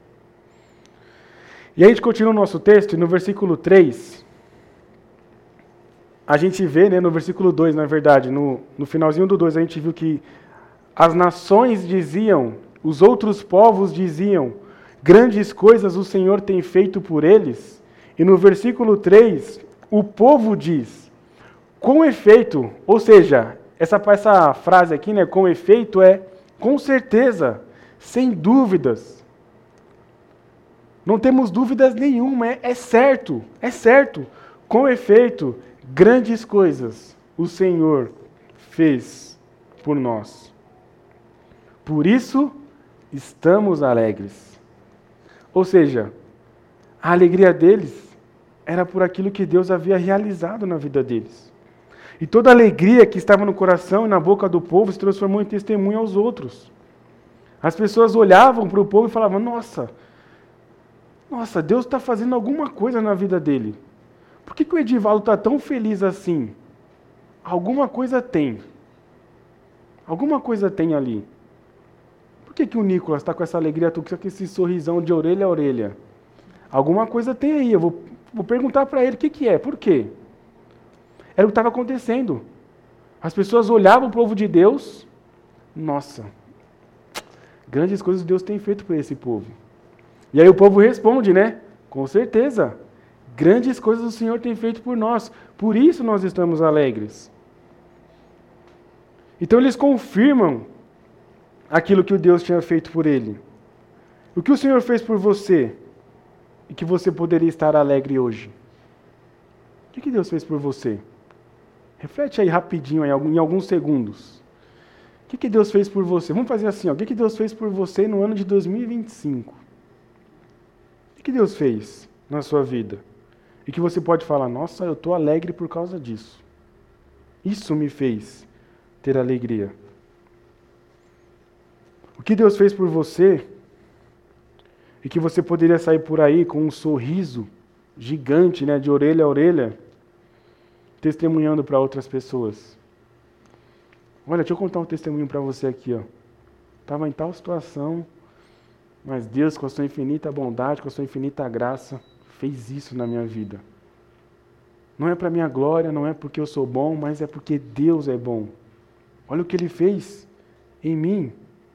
E aí a gente continua o nosso texto, e no versículo três, a gente vê, né, no versículo dois, na verdade, no, no finalzinho do dois, a gente viu que as nações diziam, os outros povos diziam, grandes coisas o Senhor tem feito por eles. E no versículo três, o povo diz, com efeito, ou seja, essa, essa frase aqui, né, com efeito, é com certeza, sem dúvidas. Não temos dúvidas nenhuma, é, é certo, é certo. Com efeito, grandes coisas o Senhor fez por nós. Por isso, estamos alegres. Ou seja, a alegria deles era por aquilo que Deus havia realizado na vida deles. E toda a alegria que estava no coração e na boca do povo se transformou em testemunho aos outros. As pessoas olhavam para o povo e falavam, nossa, nossa, Deus está fazendo alguma coisa na vida dele. Por que, que o Edivaldo está tão feliz assim? Alguma coisa tem. Alguma coisa tem ali. Por que, que o Nicolas está com essa alegria, com esse sorrisão de orelha a orelha? Alguma coisa tem aí, eu vou, vou perguntar para ele o que, que é, por quê? Era o que estava acontecendo. As pessoas olhavam o povo de Deus, nossa, grandes coisas Deus tem feito por esse povo. E aí o povo responde, né? Com certeza, grandes coisas o Senhor tem feito por nós, por isso nós estamos alegres. Então eles confirmam aquilo que o Deus tinha feito por ele. O que o Senhor fez por você e que você poderia estar alegre hoje? O que, que Deus fez por você? Reflete aí rapidinho, em alguns segundos. O que, que Deus fez por você? Vamos fazer assim, ó. O que, que Deus fez por você no ano de dois mil e vinte e cinco? O que, que Deus fez na sua vida? E que você pode falar, nossa, eu estou alegre por causa disso. Isso me fez ter alegria. O que Deus fez por você e que você poderia sair por aí com um sorriso gigante, né, de orelha a orelha, testemunhando para outras pessoas. Olha, deixa eu contar um testemunho para você aqui, ó. Estava em tal situação, mas Deus, com a sua infinita bondade, com a sua infinita graça, fez isso na minha vida. Não é para minha glória, não é porque eu sou bom, mas é porque Deus é bom. Olha o que Ele fez em mim.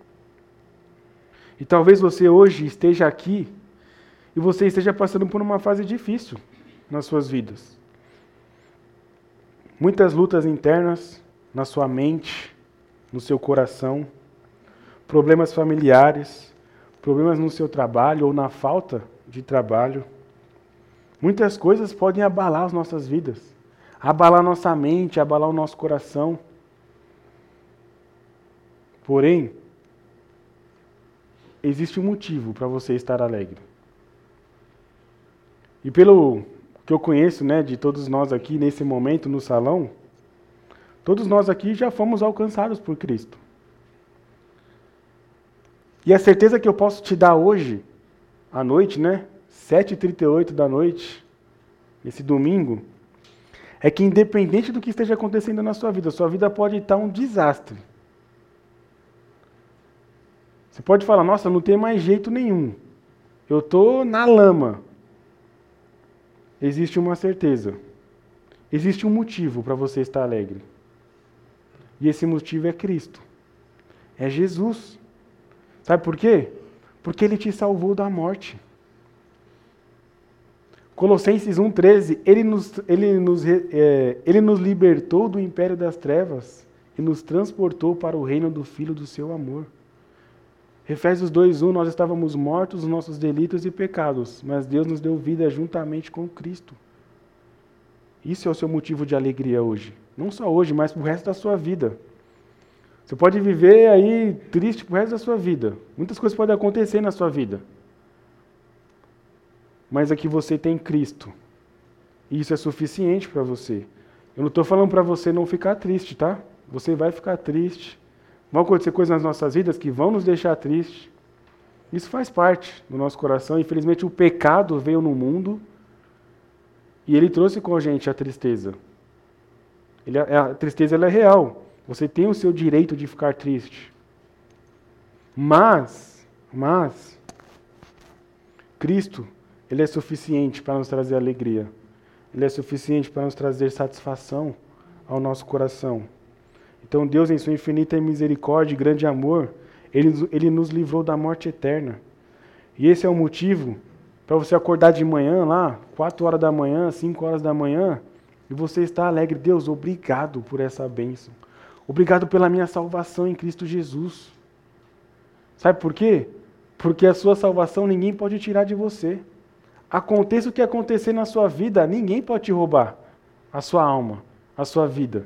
E talvez você hoje esteja aqui e você esteja passando por uma fase difícil nas suas vidas. Muitas lutas internas na sua mente, no seu coração, problemas familiares, problemas no seu trabalho ou na falta de trabalho. Muitas coisas podem abalar as nossas vidas, abalar nossa mente, abalar o nosso coração. Porém, existe um motivo para você estar alegre. E pelo que eu conheço, né, de todos nós aqui nesse momento no salão, todos nós aqui já fomos alcançados por Cristo. E a certeza que eu posso te dar hoje, à noite, né, sete e trinta e oito da noite, esse domingo, é que independente do que esteja acontecendo na sua vida, sua vida pode estar um desastre. Você pode falar, nossa, não tem mais jeito nenhum. Eu estou na lama. Existe uma certeza. Existe um motivo para você estar alegre. E esse motivo é Cristo. É Jesus. Sabe por quê? Porque Ele te salvou da morte. Colossenses um, treze, Ele nos, ele, nos, é, ele nos libertou do império das trevas e nos transportou para o reino do Filho do seu amor. Efésios dois, um, nós estávamos mortos nos nossos delitos e pecados, mas Deus nos deu vida juntamente com Cristo. Isso é o seu motivo de alegria hoje. Não só hoje, mas pro resto da sua vida. Você pode viver aí triste pro resto da sua vida. Muitas coisas podem acontecer na sua vida. Mas aqui você tem Cristo. E isso é suficiente para você. Eu não estou falando para você não ficar triste, tá? Você vai ficar triste. Vão acontecer coisas nas nossas vidas que vão nos deixar tristes. Isso faz parte do nosso coração. Infelizmente o pecado veio no mundo e ele trouxe com a gente a tristeza. Ele, a tristeza ela é real. Você tem o seu direito de ficar triste. Mas, mas, Cristo, Ele é suficiente para nos trazer alegria. Ele é suficiente para nos trazer satisfação ao nosso coração. Então Deus, em sua infinita misericórdia e grande amor, Ele, Ele nos livrou da morte eterna. E esse é o motivo para você acordar de manhã lá, quatro horas da manhã, cinco horas da manhã, e você está alegre. Deus, obrigado por essa bênção. Obrigado pela minha salvação em Cristo Jesus. Sabe por quê? Porque a sua salvação ninguém pode tirar de você. Aconteça o que acontecer na sua vida, ninguém pode te roubar a sua alma, a sua vida.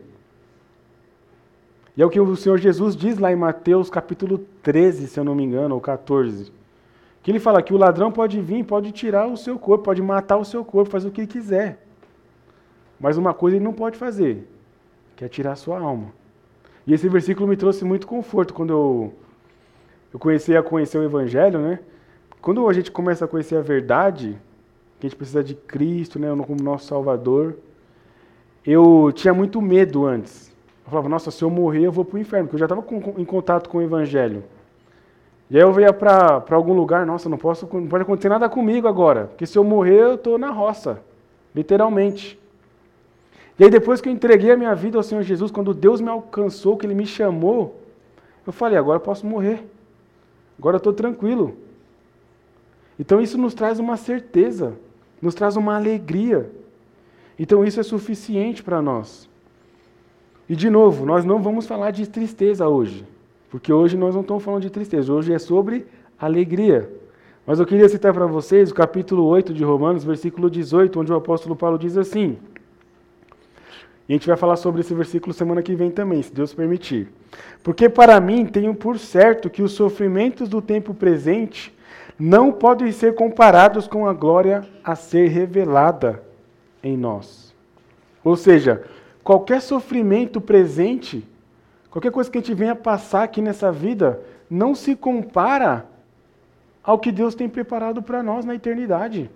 E é o que o Senhor Jesus diz lá em Mateus capítulo treze, se eu não me engano, ou quatorze. Que ele fala que o ladrão pode vir, pode tirar o seu corpo, pode matar o seu corpo, fazer o que ele quiser. Mas uma coisa ele não pode fazer, que é tirar a sua alma. E esse versículo me trouxe muito conforto quando eu, eu comecei a conhecer o Evangelho, né? Quando a gente começa a conhecer a verdade, que a gente precisa de Cristo, né, como nosso Salvador, eu tinha muito medo antes. Eu falava, nossa, se eu morrer eu vou para o inferno, porque eu já estava em contato com o Evangelho. E aí eu ia para algum lugar, nossa, não, posso, não pode acontecer nada comigo agora, porque se eu morrer eu estou na roça, literalmente. E aí depois que eu entreguei a minha vida ao Senhor Jesus, quando Deus me alcançou, que Ele me chamou, eu falei, agora eu posso morrer. Agora eu estou tranquilo. Então isso nos traz uma certeza, nos traz uma alegria. Então isso é suficiente para nós. E de novo, nós não vamos falar de tristeza hoje, porque hoje nós não estamos falando de tristeza, hoje é sobre alegria. Mas eu queria citar para vocês o capítulo oito de Romanos, versículo dezoito, onde o apóstolo Paulo diz assim, e a gente vai falar sobre esse versículo semana que vem também, se Deus permitir. Porque para mim tenho por certo que os sofrimentos do tempo presente não podem ser comparados com a glória a ser revelada em nós. Ou seja, qualquer sofrimento presente, qualquer coisa que a gente venha passar aqui nessa vida, não se compara ao que Deus tem preparado para nós na eternidade.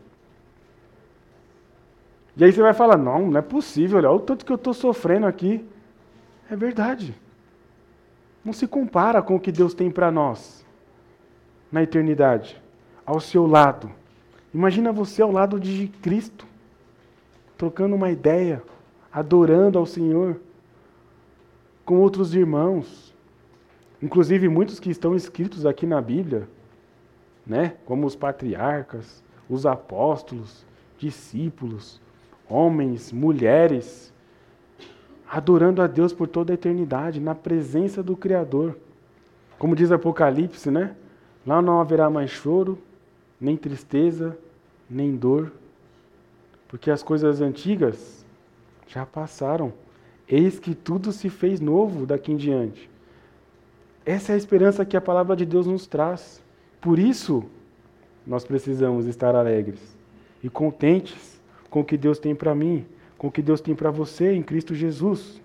E aí você vai falar, não, não é possível, olha o tanto que eu estou sofrendo aqui. É verdade. Não se compara com o que Deus tem para nós na eternidade, ao seu lado. Imagina você ao lado de Cristo, trocando uma ideia, adorando ao Senhor, com outros irmãos, inclusive muitos que estão escritos aqui na Bíblia, né? Como os patriarcas, os apóstolos, discípulos, homens, mulheres, adorando a Deus por toda a eternidade, na presença do Criador. Como diz Apocalipse, né? Lá não haverá mais choro, nem tristeza, nem dor, porque as coisas antigas já passaram. Eis que tudo se fez novo daqui em diante. Essa é a esperança que a palavra de Deus nos traz. Por isso, nós precisamos estar alegres e contentes com o que Deus tem para mim, com o que Deus tem para você em Cristo Jesus.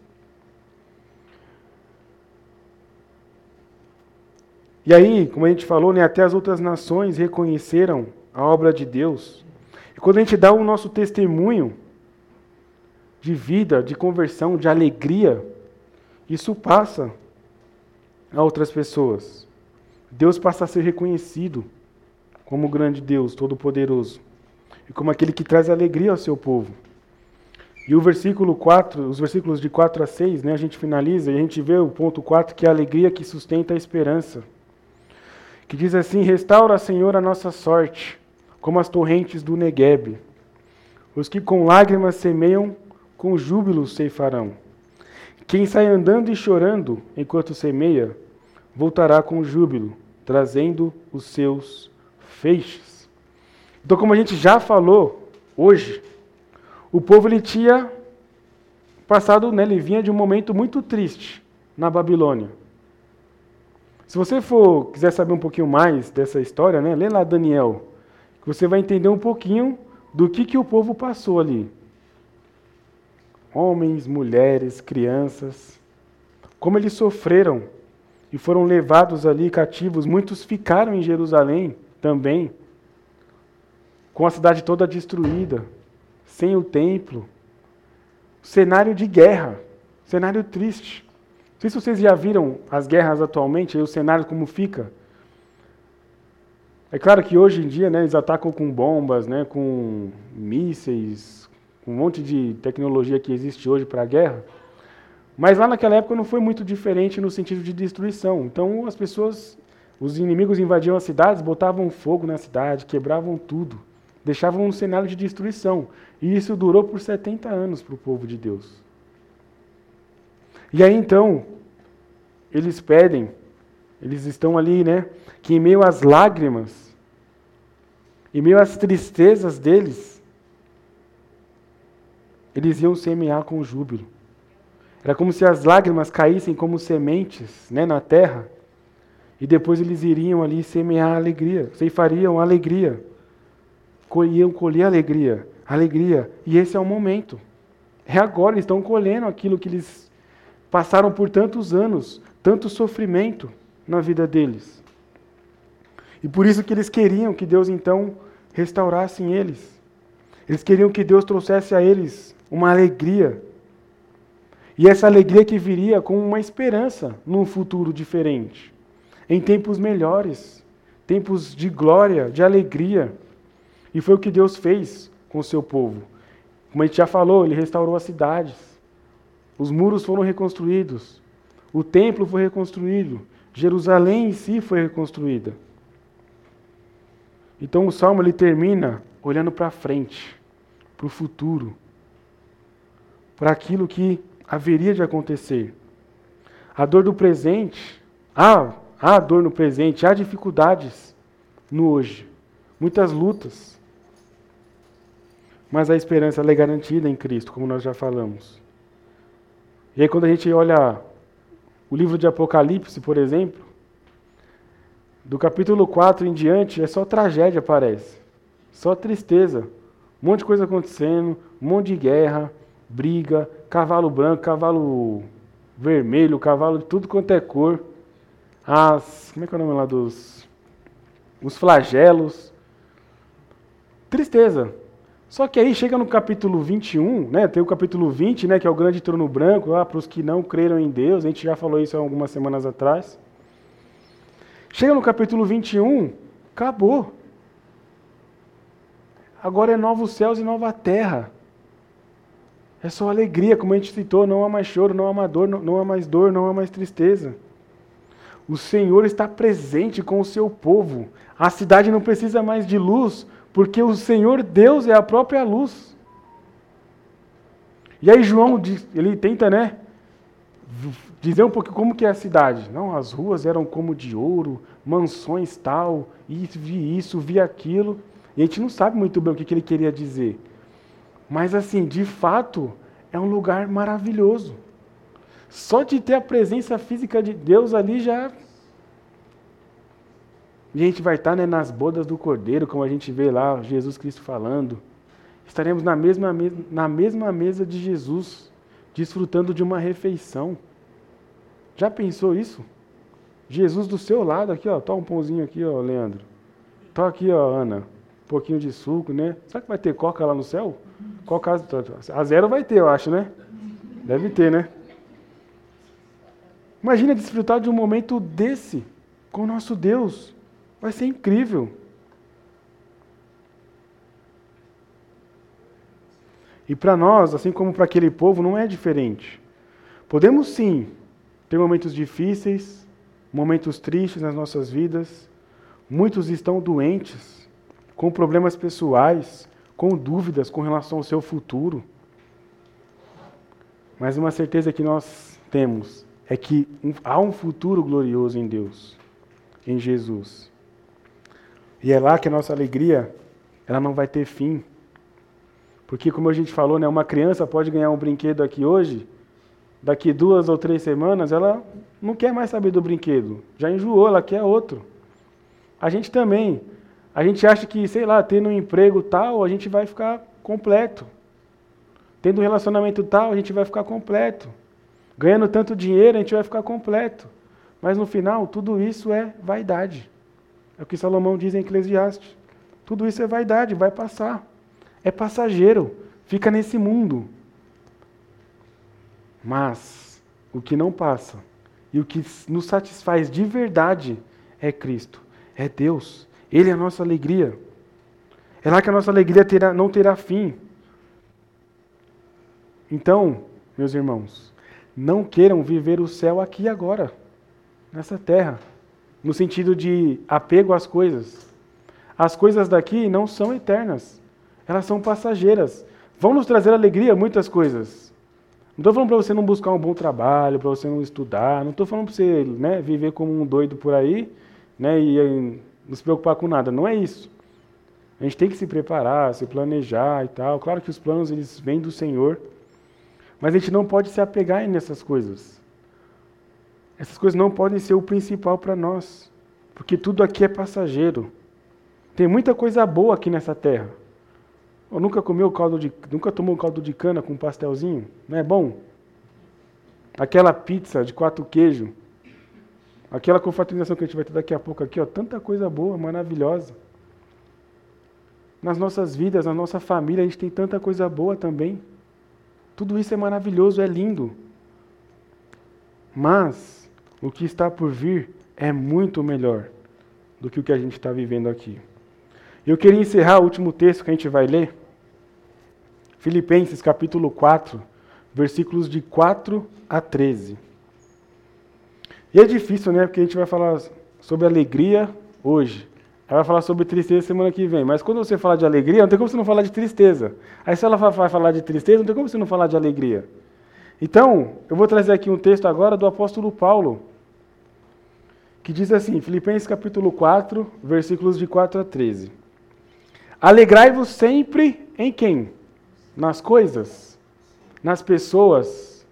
E aí, como a gente falou, né, até as outras nações reconheceram a obra de Deus. E quando a gente dá o nosso testemunho de vida, de conversão, de alegria, isso passa a outras pessoas. Deus passa a ser reconhecido como o grande Deus, todo-poderoso, e como aquele que traz alegria ao seu povo. E o versículo quatro, os versículos de quatro a seis, né, a gente finaliza e a gente vê o ponto quatro, que é a alegria que sustenta a esperança. Que diz assim, restaura, Senhor, a nossa sorte, como as torrentes do Neguebe. Os que com lágrimas semeiam, com júbilo ceifarão. Quem sai andando e chorando enquanto semeia, voltará com júbilo, trazendo os seus feixes. Então, como a gente já falou hoje, o povo ele tinha passado, né, ele vinha de um momento muito triste na Babilônia. Se você for quiser saber um pouquinho mais dessa história, né, lê lá Daniel, que você vai entender um pouquinho do que, que o povo passou ali. Homens, mulheres, crianças, como eles sofreram e foram levados ali cativos. Muitos ficaram em Jerusalém também, com a cidade toda destruída, sem o templo. Cenário de guerra, cenário triste. Não sei se vocês já viram as guerras atualmente, aí o cenário como fica. É claro que hoje em dia, né, eles atacam com bombas, né, com mísseis, com um monte de tecnologia que existe hoje para a guerra. Mas lá naquela época não foi muito diferente no sentido de destruição. Então as pessoas, os inimigos invadiam as cidades, botavam fogo na cidade, quebravam tudo, deixavam um cenário de destruição. E isso durou por setenta anos para o povo de Deus. E aí então, eles pedem, eles estão ali, né, que em meio às lágrimas, em meio às tristezas deles, eles iam semear com júbilo. Era como se as lágrimas caíssem como sementes, né, na terra, e depois eles iriam ali semear alegria, ceifariam alegria, iam colher alegria, alegria, e esse é o momento. É agora, eles estão colhendo aquilo que eles passaram por tantos anos, tanto sofrimento na vida deles. E por isso que eles queriam que Deus então restaurasse eles. Eles queriam que Deus trouxesse a eles uma alegria. E essa alegria que viria com uma esperança num futuro diferente, em tempos melhores, tempos de glória, de alegria. E foi o que Deus fez com o seu povo. Como a gente já falou, ele restaurou as cidades. Os muros foram reconstruídos. O templo foi reconstruído. Jerusalém em si foi reconstruída. Então o Salmo ele termina olhando para frente, para o futuro, para aquilo que haveria de acontecer. A dor do presente, há, há dor no presente, há dificuldades no hoje, muitas lutas. Mas a esperança ela é garantida em Cristo, como nós já falamos. E aí quando a gente olha o livro de Apocalipse, por exemplo, do capítulo quatro em diante, é só tragédia, parece. Só tristeza. Um monte de coisa acontecendo, um monte de guerra, briga, cavalo branco, cavalo vermelho, cavalo de tudo quanto é cor. As, como é que é o nome lá dos... Os flagelos. Tristeza. Só que aí chega no capítulo vinte e um, né, tem o capítulo vinte, né, que é o grande trono branco, ah, para os que não creram em Deus, a gente já falou isso há algumas semanas atrás. Chega no capítulo vinte e um, acabou. Agora é novos céus e nova terra. É só alegria, como a gente citou, não há mais choro, não há mais dor, não, não há mais dor, não há mais tristeza. O Senhor está presente com o seu povo. A cidade não precisa mais de luz, porque o Senhor Deus é a própria luz. E aí João, ele tenta, né, dizer um pouco como que é a cidade. Não, as ruas eram como de ouro, mansões tal, e vi isso, vi aquilo. E a gente não sabe muito bem o que ele queria dizer. Mas assim, de fato, é um lugar maravilhoso. Só de ter a presença física de Deus ali já... E a gente vai estar, né, nas bodas do Cordeiro, como a gente vê lá Jesus Cristo falando. Estaremos na mesma, na mesma mesa de Jesus, desfrutando de uma refeição. Já pensou isso? Jesus do seu lado aqui, ó, toma um pãozinho aqui, ó, Leandro. Toma aqui, ó, Ana, um pouquinho de suco, né? Será que vai ter coca lá no céu? Coca a zero vai ter, eu acho, né? Deve ter, né? Imagina desfrutar de um momento desse com o nosso Deus. Vai ser incrível. E para nós, assim como para aquele povo, não é diferente. Podemos sim ter momentos difíceis, momentos tristes nas nossas vidas. Muitos estão doentes, com problemas pessoais, com dúvidas com relação ao seu futuro. Mas uma certeza que nós temos é que há um futuro glorioso em Deus. em Jesus. E é lá que a nossa alegria, ela não vai ter fim. Porque, como a gente falou, né, uma criança pode ganhar um brinquedo aqui hoje, daqui duas ou três semanas, ela não quer mais saber do brinquedo. Já enjoou, ela quer outro. A gente também. A gente acha que, sei lá, tendo um emprego tal, a gente vai ficar completo. Tendo um relacionamento tal, a gente vai ficar completo. Ganhando tanto dinheiro, a gente vai ficar completo. Mas no final, tudo isso é vaidade. É o que Salomão diz em Eclesiastes. Tudo isso é vaidade, vai passar. É passageiro, fica nesse mundo. Mas o que não passa e o que nos satisfaz de verdade é Cristo, é Deus. Ele é a nossa alegria. É lá que a nossa alegria terá, não terá fim. Então, meus irmãos, não queiram viver o céu aqui e agora, nessa terra, no sentido de apego às coisas. As coisas daqui não são eternas, elas são passageiras. Vão nos trazer alegria muitas coisas. Não estou falando para você não buscar um bom trabalho, para você não estudar, não estou falando para você, né, viver como um doido por aí, né, e, e não se preocupar com nada, não é isso. A gente tem que se preparar, se planejar e tal. Claro que os planos eles vêm do Senhor, mas a gente não pode se apegar nessas coisas. Essas coisas não podem ser o principal para nós, porque tudo aqui é passageiro. Tem muita coisa boa aqui nessa terra. Eu nunca comeu caldo de, nunca tomou caldo de cana com um pastelzinho? Não é bom? Aquela pizza de quatro queijos, aquela confraternização que a gente vai ter daqui a pouco aqui, ó, tanta coisa boa, maravilhosa. Nas nossas vidas, na nossa família, a gente tem tanta coisa boa também. Tudo isso é maravilhoso, é lindo. Mas o que está por vir é muito melhor do que o que a gente está vivendo aqui. Eu queria encerrar o último texto que a gente vai ler. Filipenses capítulo quatro, versículos de quatro a treze. E é difícil, né? Porque a gente vai falar sobre alegria hoje. Aí vai falar sobre tristeza semana que vem. Mas quando você fala de alegria, não tem como você não falar de tristeza. Aí se ela vai falar de tristeza, não tem como você não falar de alegria. Então, eu vou trazer aqui um texto agora do apóstolo Paulo, que diz assim, Filipenses capítulo quatro, versículos de quatro a treze. Alegrai-vos sempre em quem? Nas coisas, nas pessoas.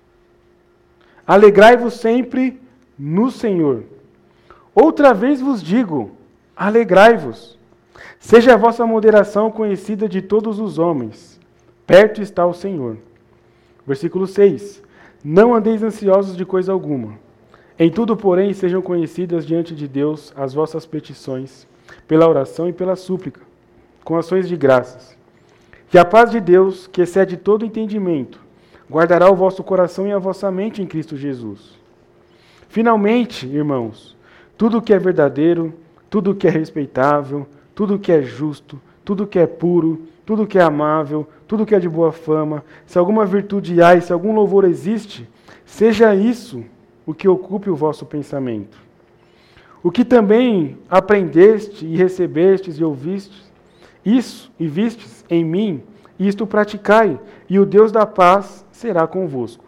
Alegrai-vos sempre no Senhor. Outra vez vos digo, alegrai-vos. Seja a vossa moderação conhecida de todos os homens. Perto está o Senhor. Versículo seis. Não andeis ansiosos de coisa alguma. Em tudo, porém, sejam conhecidas diante de Deus as vossas petições, pela oração e pela súplica, com ações de graças. Que a paz de Deus, que excede todo entendimento, guardará o vosso coração e a vossa mente em Cristo Jesus. Finalmente, irmãos, tudo que é verdadeiro, tudo que é respeitável, tudo que é justo, tudo que é puro, tudo que é amável, tudo que é de boa fama, se alguma virtude há e se algum louvor existe, seja isso o que ocupe o vosso pensamento. O que também aprendeste e recebestes e ouvistes, isso e vistes em mim, isto praticai, e o Deus da paz será convosco.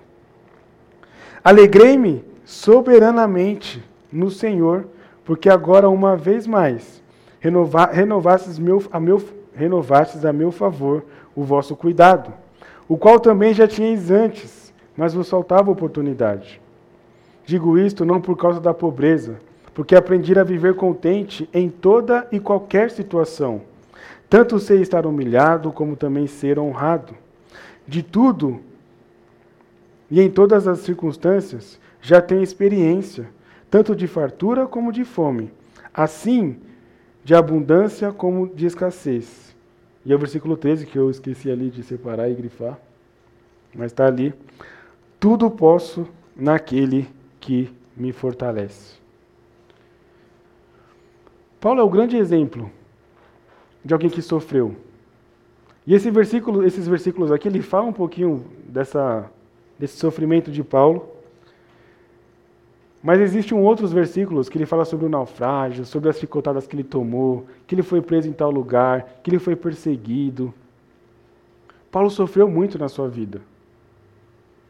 Alegrei-me soberanamente no Senhor, porque agora, uma vez mais, renova, renovastes, meu, a meu, renovastes a meu favor o vosso cuidado, o qual também já tinhais antes, mas vos faltava oportunidade. Digo isto não por causa da pobreza, porque aprendi a viver contente em toda e qualquer situação. Tanto sei estar humilhado, como também ser honrado. De tudo e em todas as circunstâncias, já tenho experiência, tanto de fartura como de fome, assim de abundância como de escassez. E é o versículo treze, que eu esqueci ali de separar e grifar, mas está ali. Tudo posso naquele que me fortalece. Paulo é o grande exemplo de alguém que sofreu. E esse versículo, esses versículos aqui, ele fala um pouquinho dessa, desse sofrimento de Paulo. Mas existem outros versículos que ele fala sobre o naufrágio, sobre as chicotadas que ele tomou, que ele foi preso em tal lugar, que ele foi perseguido. Paulo sofreu muito na sua vida.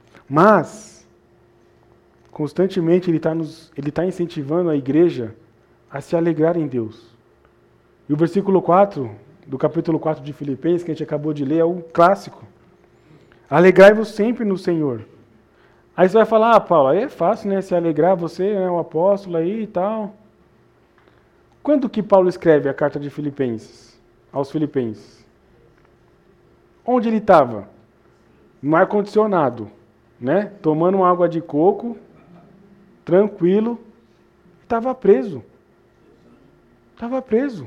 Mas, constantemente, ele está nos, ele está incentivando a igreja a se alegrar em Deus. E o versículo quatro, do capítulo quatro de Filipenses, que a gente acabou de ler, é um clássico. Alegrai-vos sempre no Senhor. Aí você vai falar, ah, Paulo, aí é fácil, né, se alegrar, você é um apóstolo aí e tal. Quando que Paulo escreve a carta de Filipenses, aos Filipenses? Onde ele estava? No ar-condicionado, né? Tomando uma água de coco, tranquilo, estava preso. Estava preso.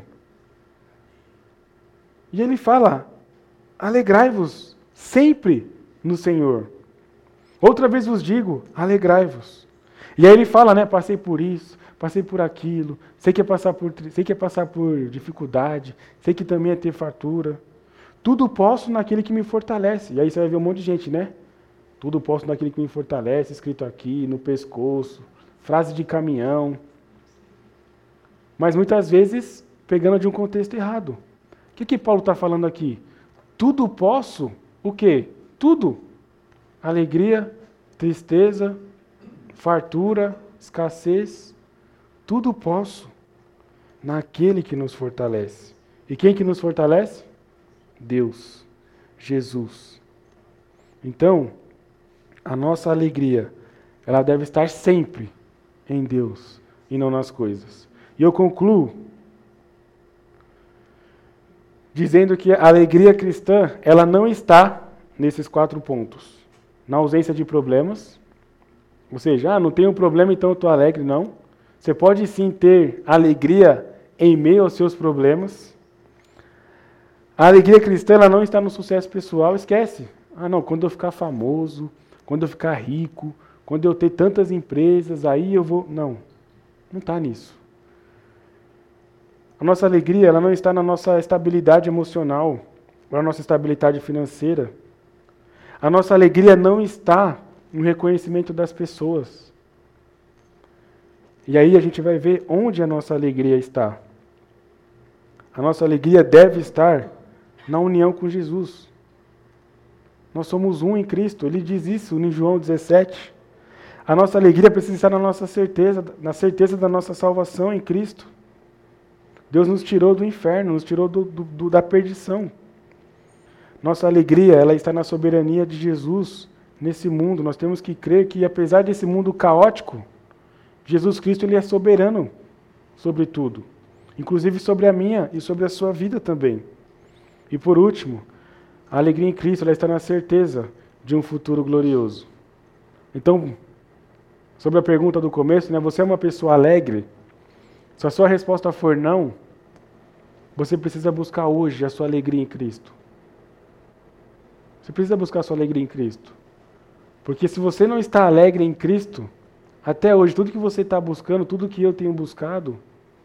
E ele fala, alegrai-vos sempre no Senhor. Outra vez vos digo, alegrai-vos. E aí ele fala, né, passei por isso, passei por aquilo, sei que é passar por, sei que é passar por dificuldade, sei que também é ter fartura. Tudo posso naquele que me fortalece. E aí você vai ver um monte de gente, né? Tudo posso naquele que me fortalece, escrito aqui, no pescoço, frase de caminhão. Mas muitas vezes pegando de um contexto errado. O que que Paulo está falando aqui? Tudo posso, o quê? Tudo. Alegria, tristeza, fartura, escassez. Tudo posso naquele que nos fortalece. E quem que nos fortalece? Deus, Jesus. Então, a nossa alegria, ela deve estar sempre em Deus e não nas coisas. E eu concluo dizendo que a alegria cristã, ela não está nesses quatro pontos. Na ausência de problemas, ou seja, ah, não tenho problema, então eu estou alegre, não. Você pode sim ter alegria em meio aos seus problemas. A alegria cristã, ela não está no sucesso pessoal, esquece. Ah, não, quando eu ficar famoso, quando eu ficar rico, quando eu ter tantas empresas, aí eu vou... Não, não está nisso. A nossa alegria, ela não está na nossa estabilidade emocional, ou na nossa estabilidade financeira. A nossa alegria não está no reconhecimento das pessoas. E aí a gente vai ver onde a nossa alegria está. A nossa alegria deve estar na união com Jesus. Nós somos um em Cristo. Ele diz isso em João dezessete. A nossa alegria precisa estar na nossa certeza, na certeza da nossa salvação em Cristo. Deus nos tirou do inferno, nos tirou do, do, do, da perdição. Nossa alegria, ela está na soberania de Jesus nesse mundo. Nós temos que crer que, apesar desse mundo caótico, Jesus Cristo ele é soberano sobre tudo. Inclusive sobre a minha e sobre a sua vida também. E por último, a alegria em Cristo ela está na certeza de um futuro glorioso. Então, sobre a pergunta do começo, né, você é uma pessoa alegre? Se a sua resposta for não, você precisa buscar hoje a sua alegria em Cristo. Você precisa buscar a sua alegria em Cristo. Porque se você não está alegre em Cristo, até hoje, tudo que você está buscando, tudo que eu tenho buscado,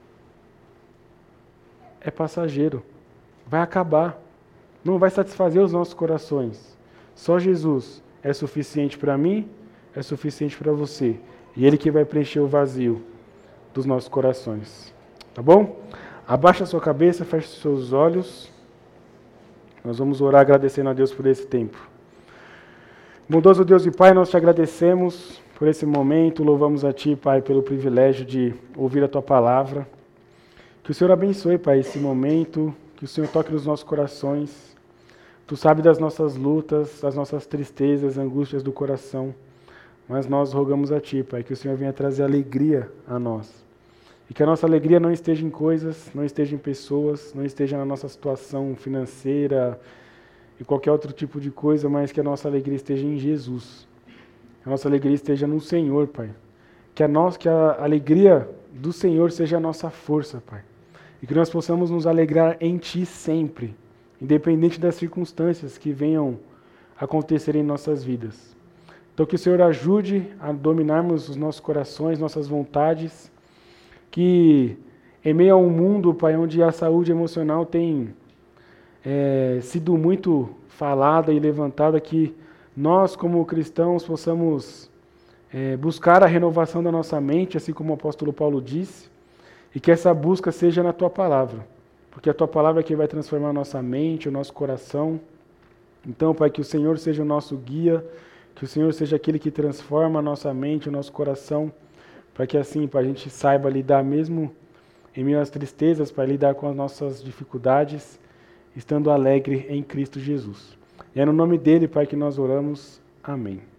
é passageiro. Vai acabar. Não vai satisfazer os nossos corações. Só Jesus é suficiente para mim, é suficiente para você. E Ele que vai preencher o vazio dos nossos corações. Tá bom? Abaixa a sua cabeça, feche os seus olhos. Nós vamos orar agradecendo a Deus por esse tempo. Bondoso Deus e Pai, nós te agradecemos por esse momento. Louvamos a Ti, Pai, pelo privilégio de ouvir a Tua palavra. Que o Senhor abençoe, Pai, esse momento. Que o Senhor toque nos nossos corações. Tu sabes das nossas lutas, das nossas tristezas, angústias do coração. Mas nós rogamos a Ti, Pai, que o Senhor venha trazer alegria a nós. E que a nossa alegria não esteja em coisas, não esteja em pessoas, não esteja na nossa situação financeira e qualquer outro tipo de coisa, mas que a nossa alegria esteja em Jesus. Que a nossa alegria esteja no Senhor, Pai. Que a, nós, que a alegria do Senhor seja a nossa força, Pai. E que nós possamos nos alegrar em Ti sempre, independente das circunstâncias que venham acontecer em nossas vidas. Então que o Senhor ajude a dominarmos os nossos corações, nossas vontades, que em meio a um mundo, Pai, onde a saúde emocional tem é, sido muito falada e levantada, que nós, como cristãos, possamos é, buscar a renovação da nossa mente, assim como o apóstolo Paulo disse, e que essa busca seja na Tua palavra, porque a Tua palavra é que vai transformar a nossa mente, o nosso coração. Então, Pai, que o Senhor seja o nosso guia, que o Senhor seja aquele que transforma a nossa mente, o nosso coração, para que assim, Pai, a gente saiba lidar mesmo em meio às tristezas, Pai, lidar com as nossas dificuldades, estando alegre em Cristo Jesus. E é no nome dele, Pai, que nós oramos. Amém.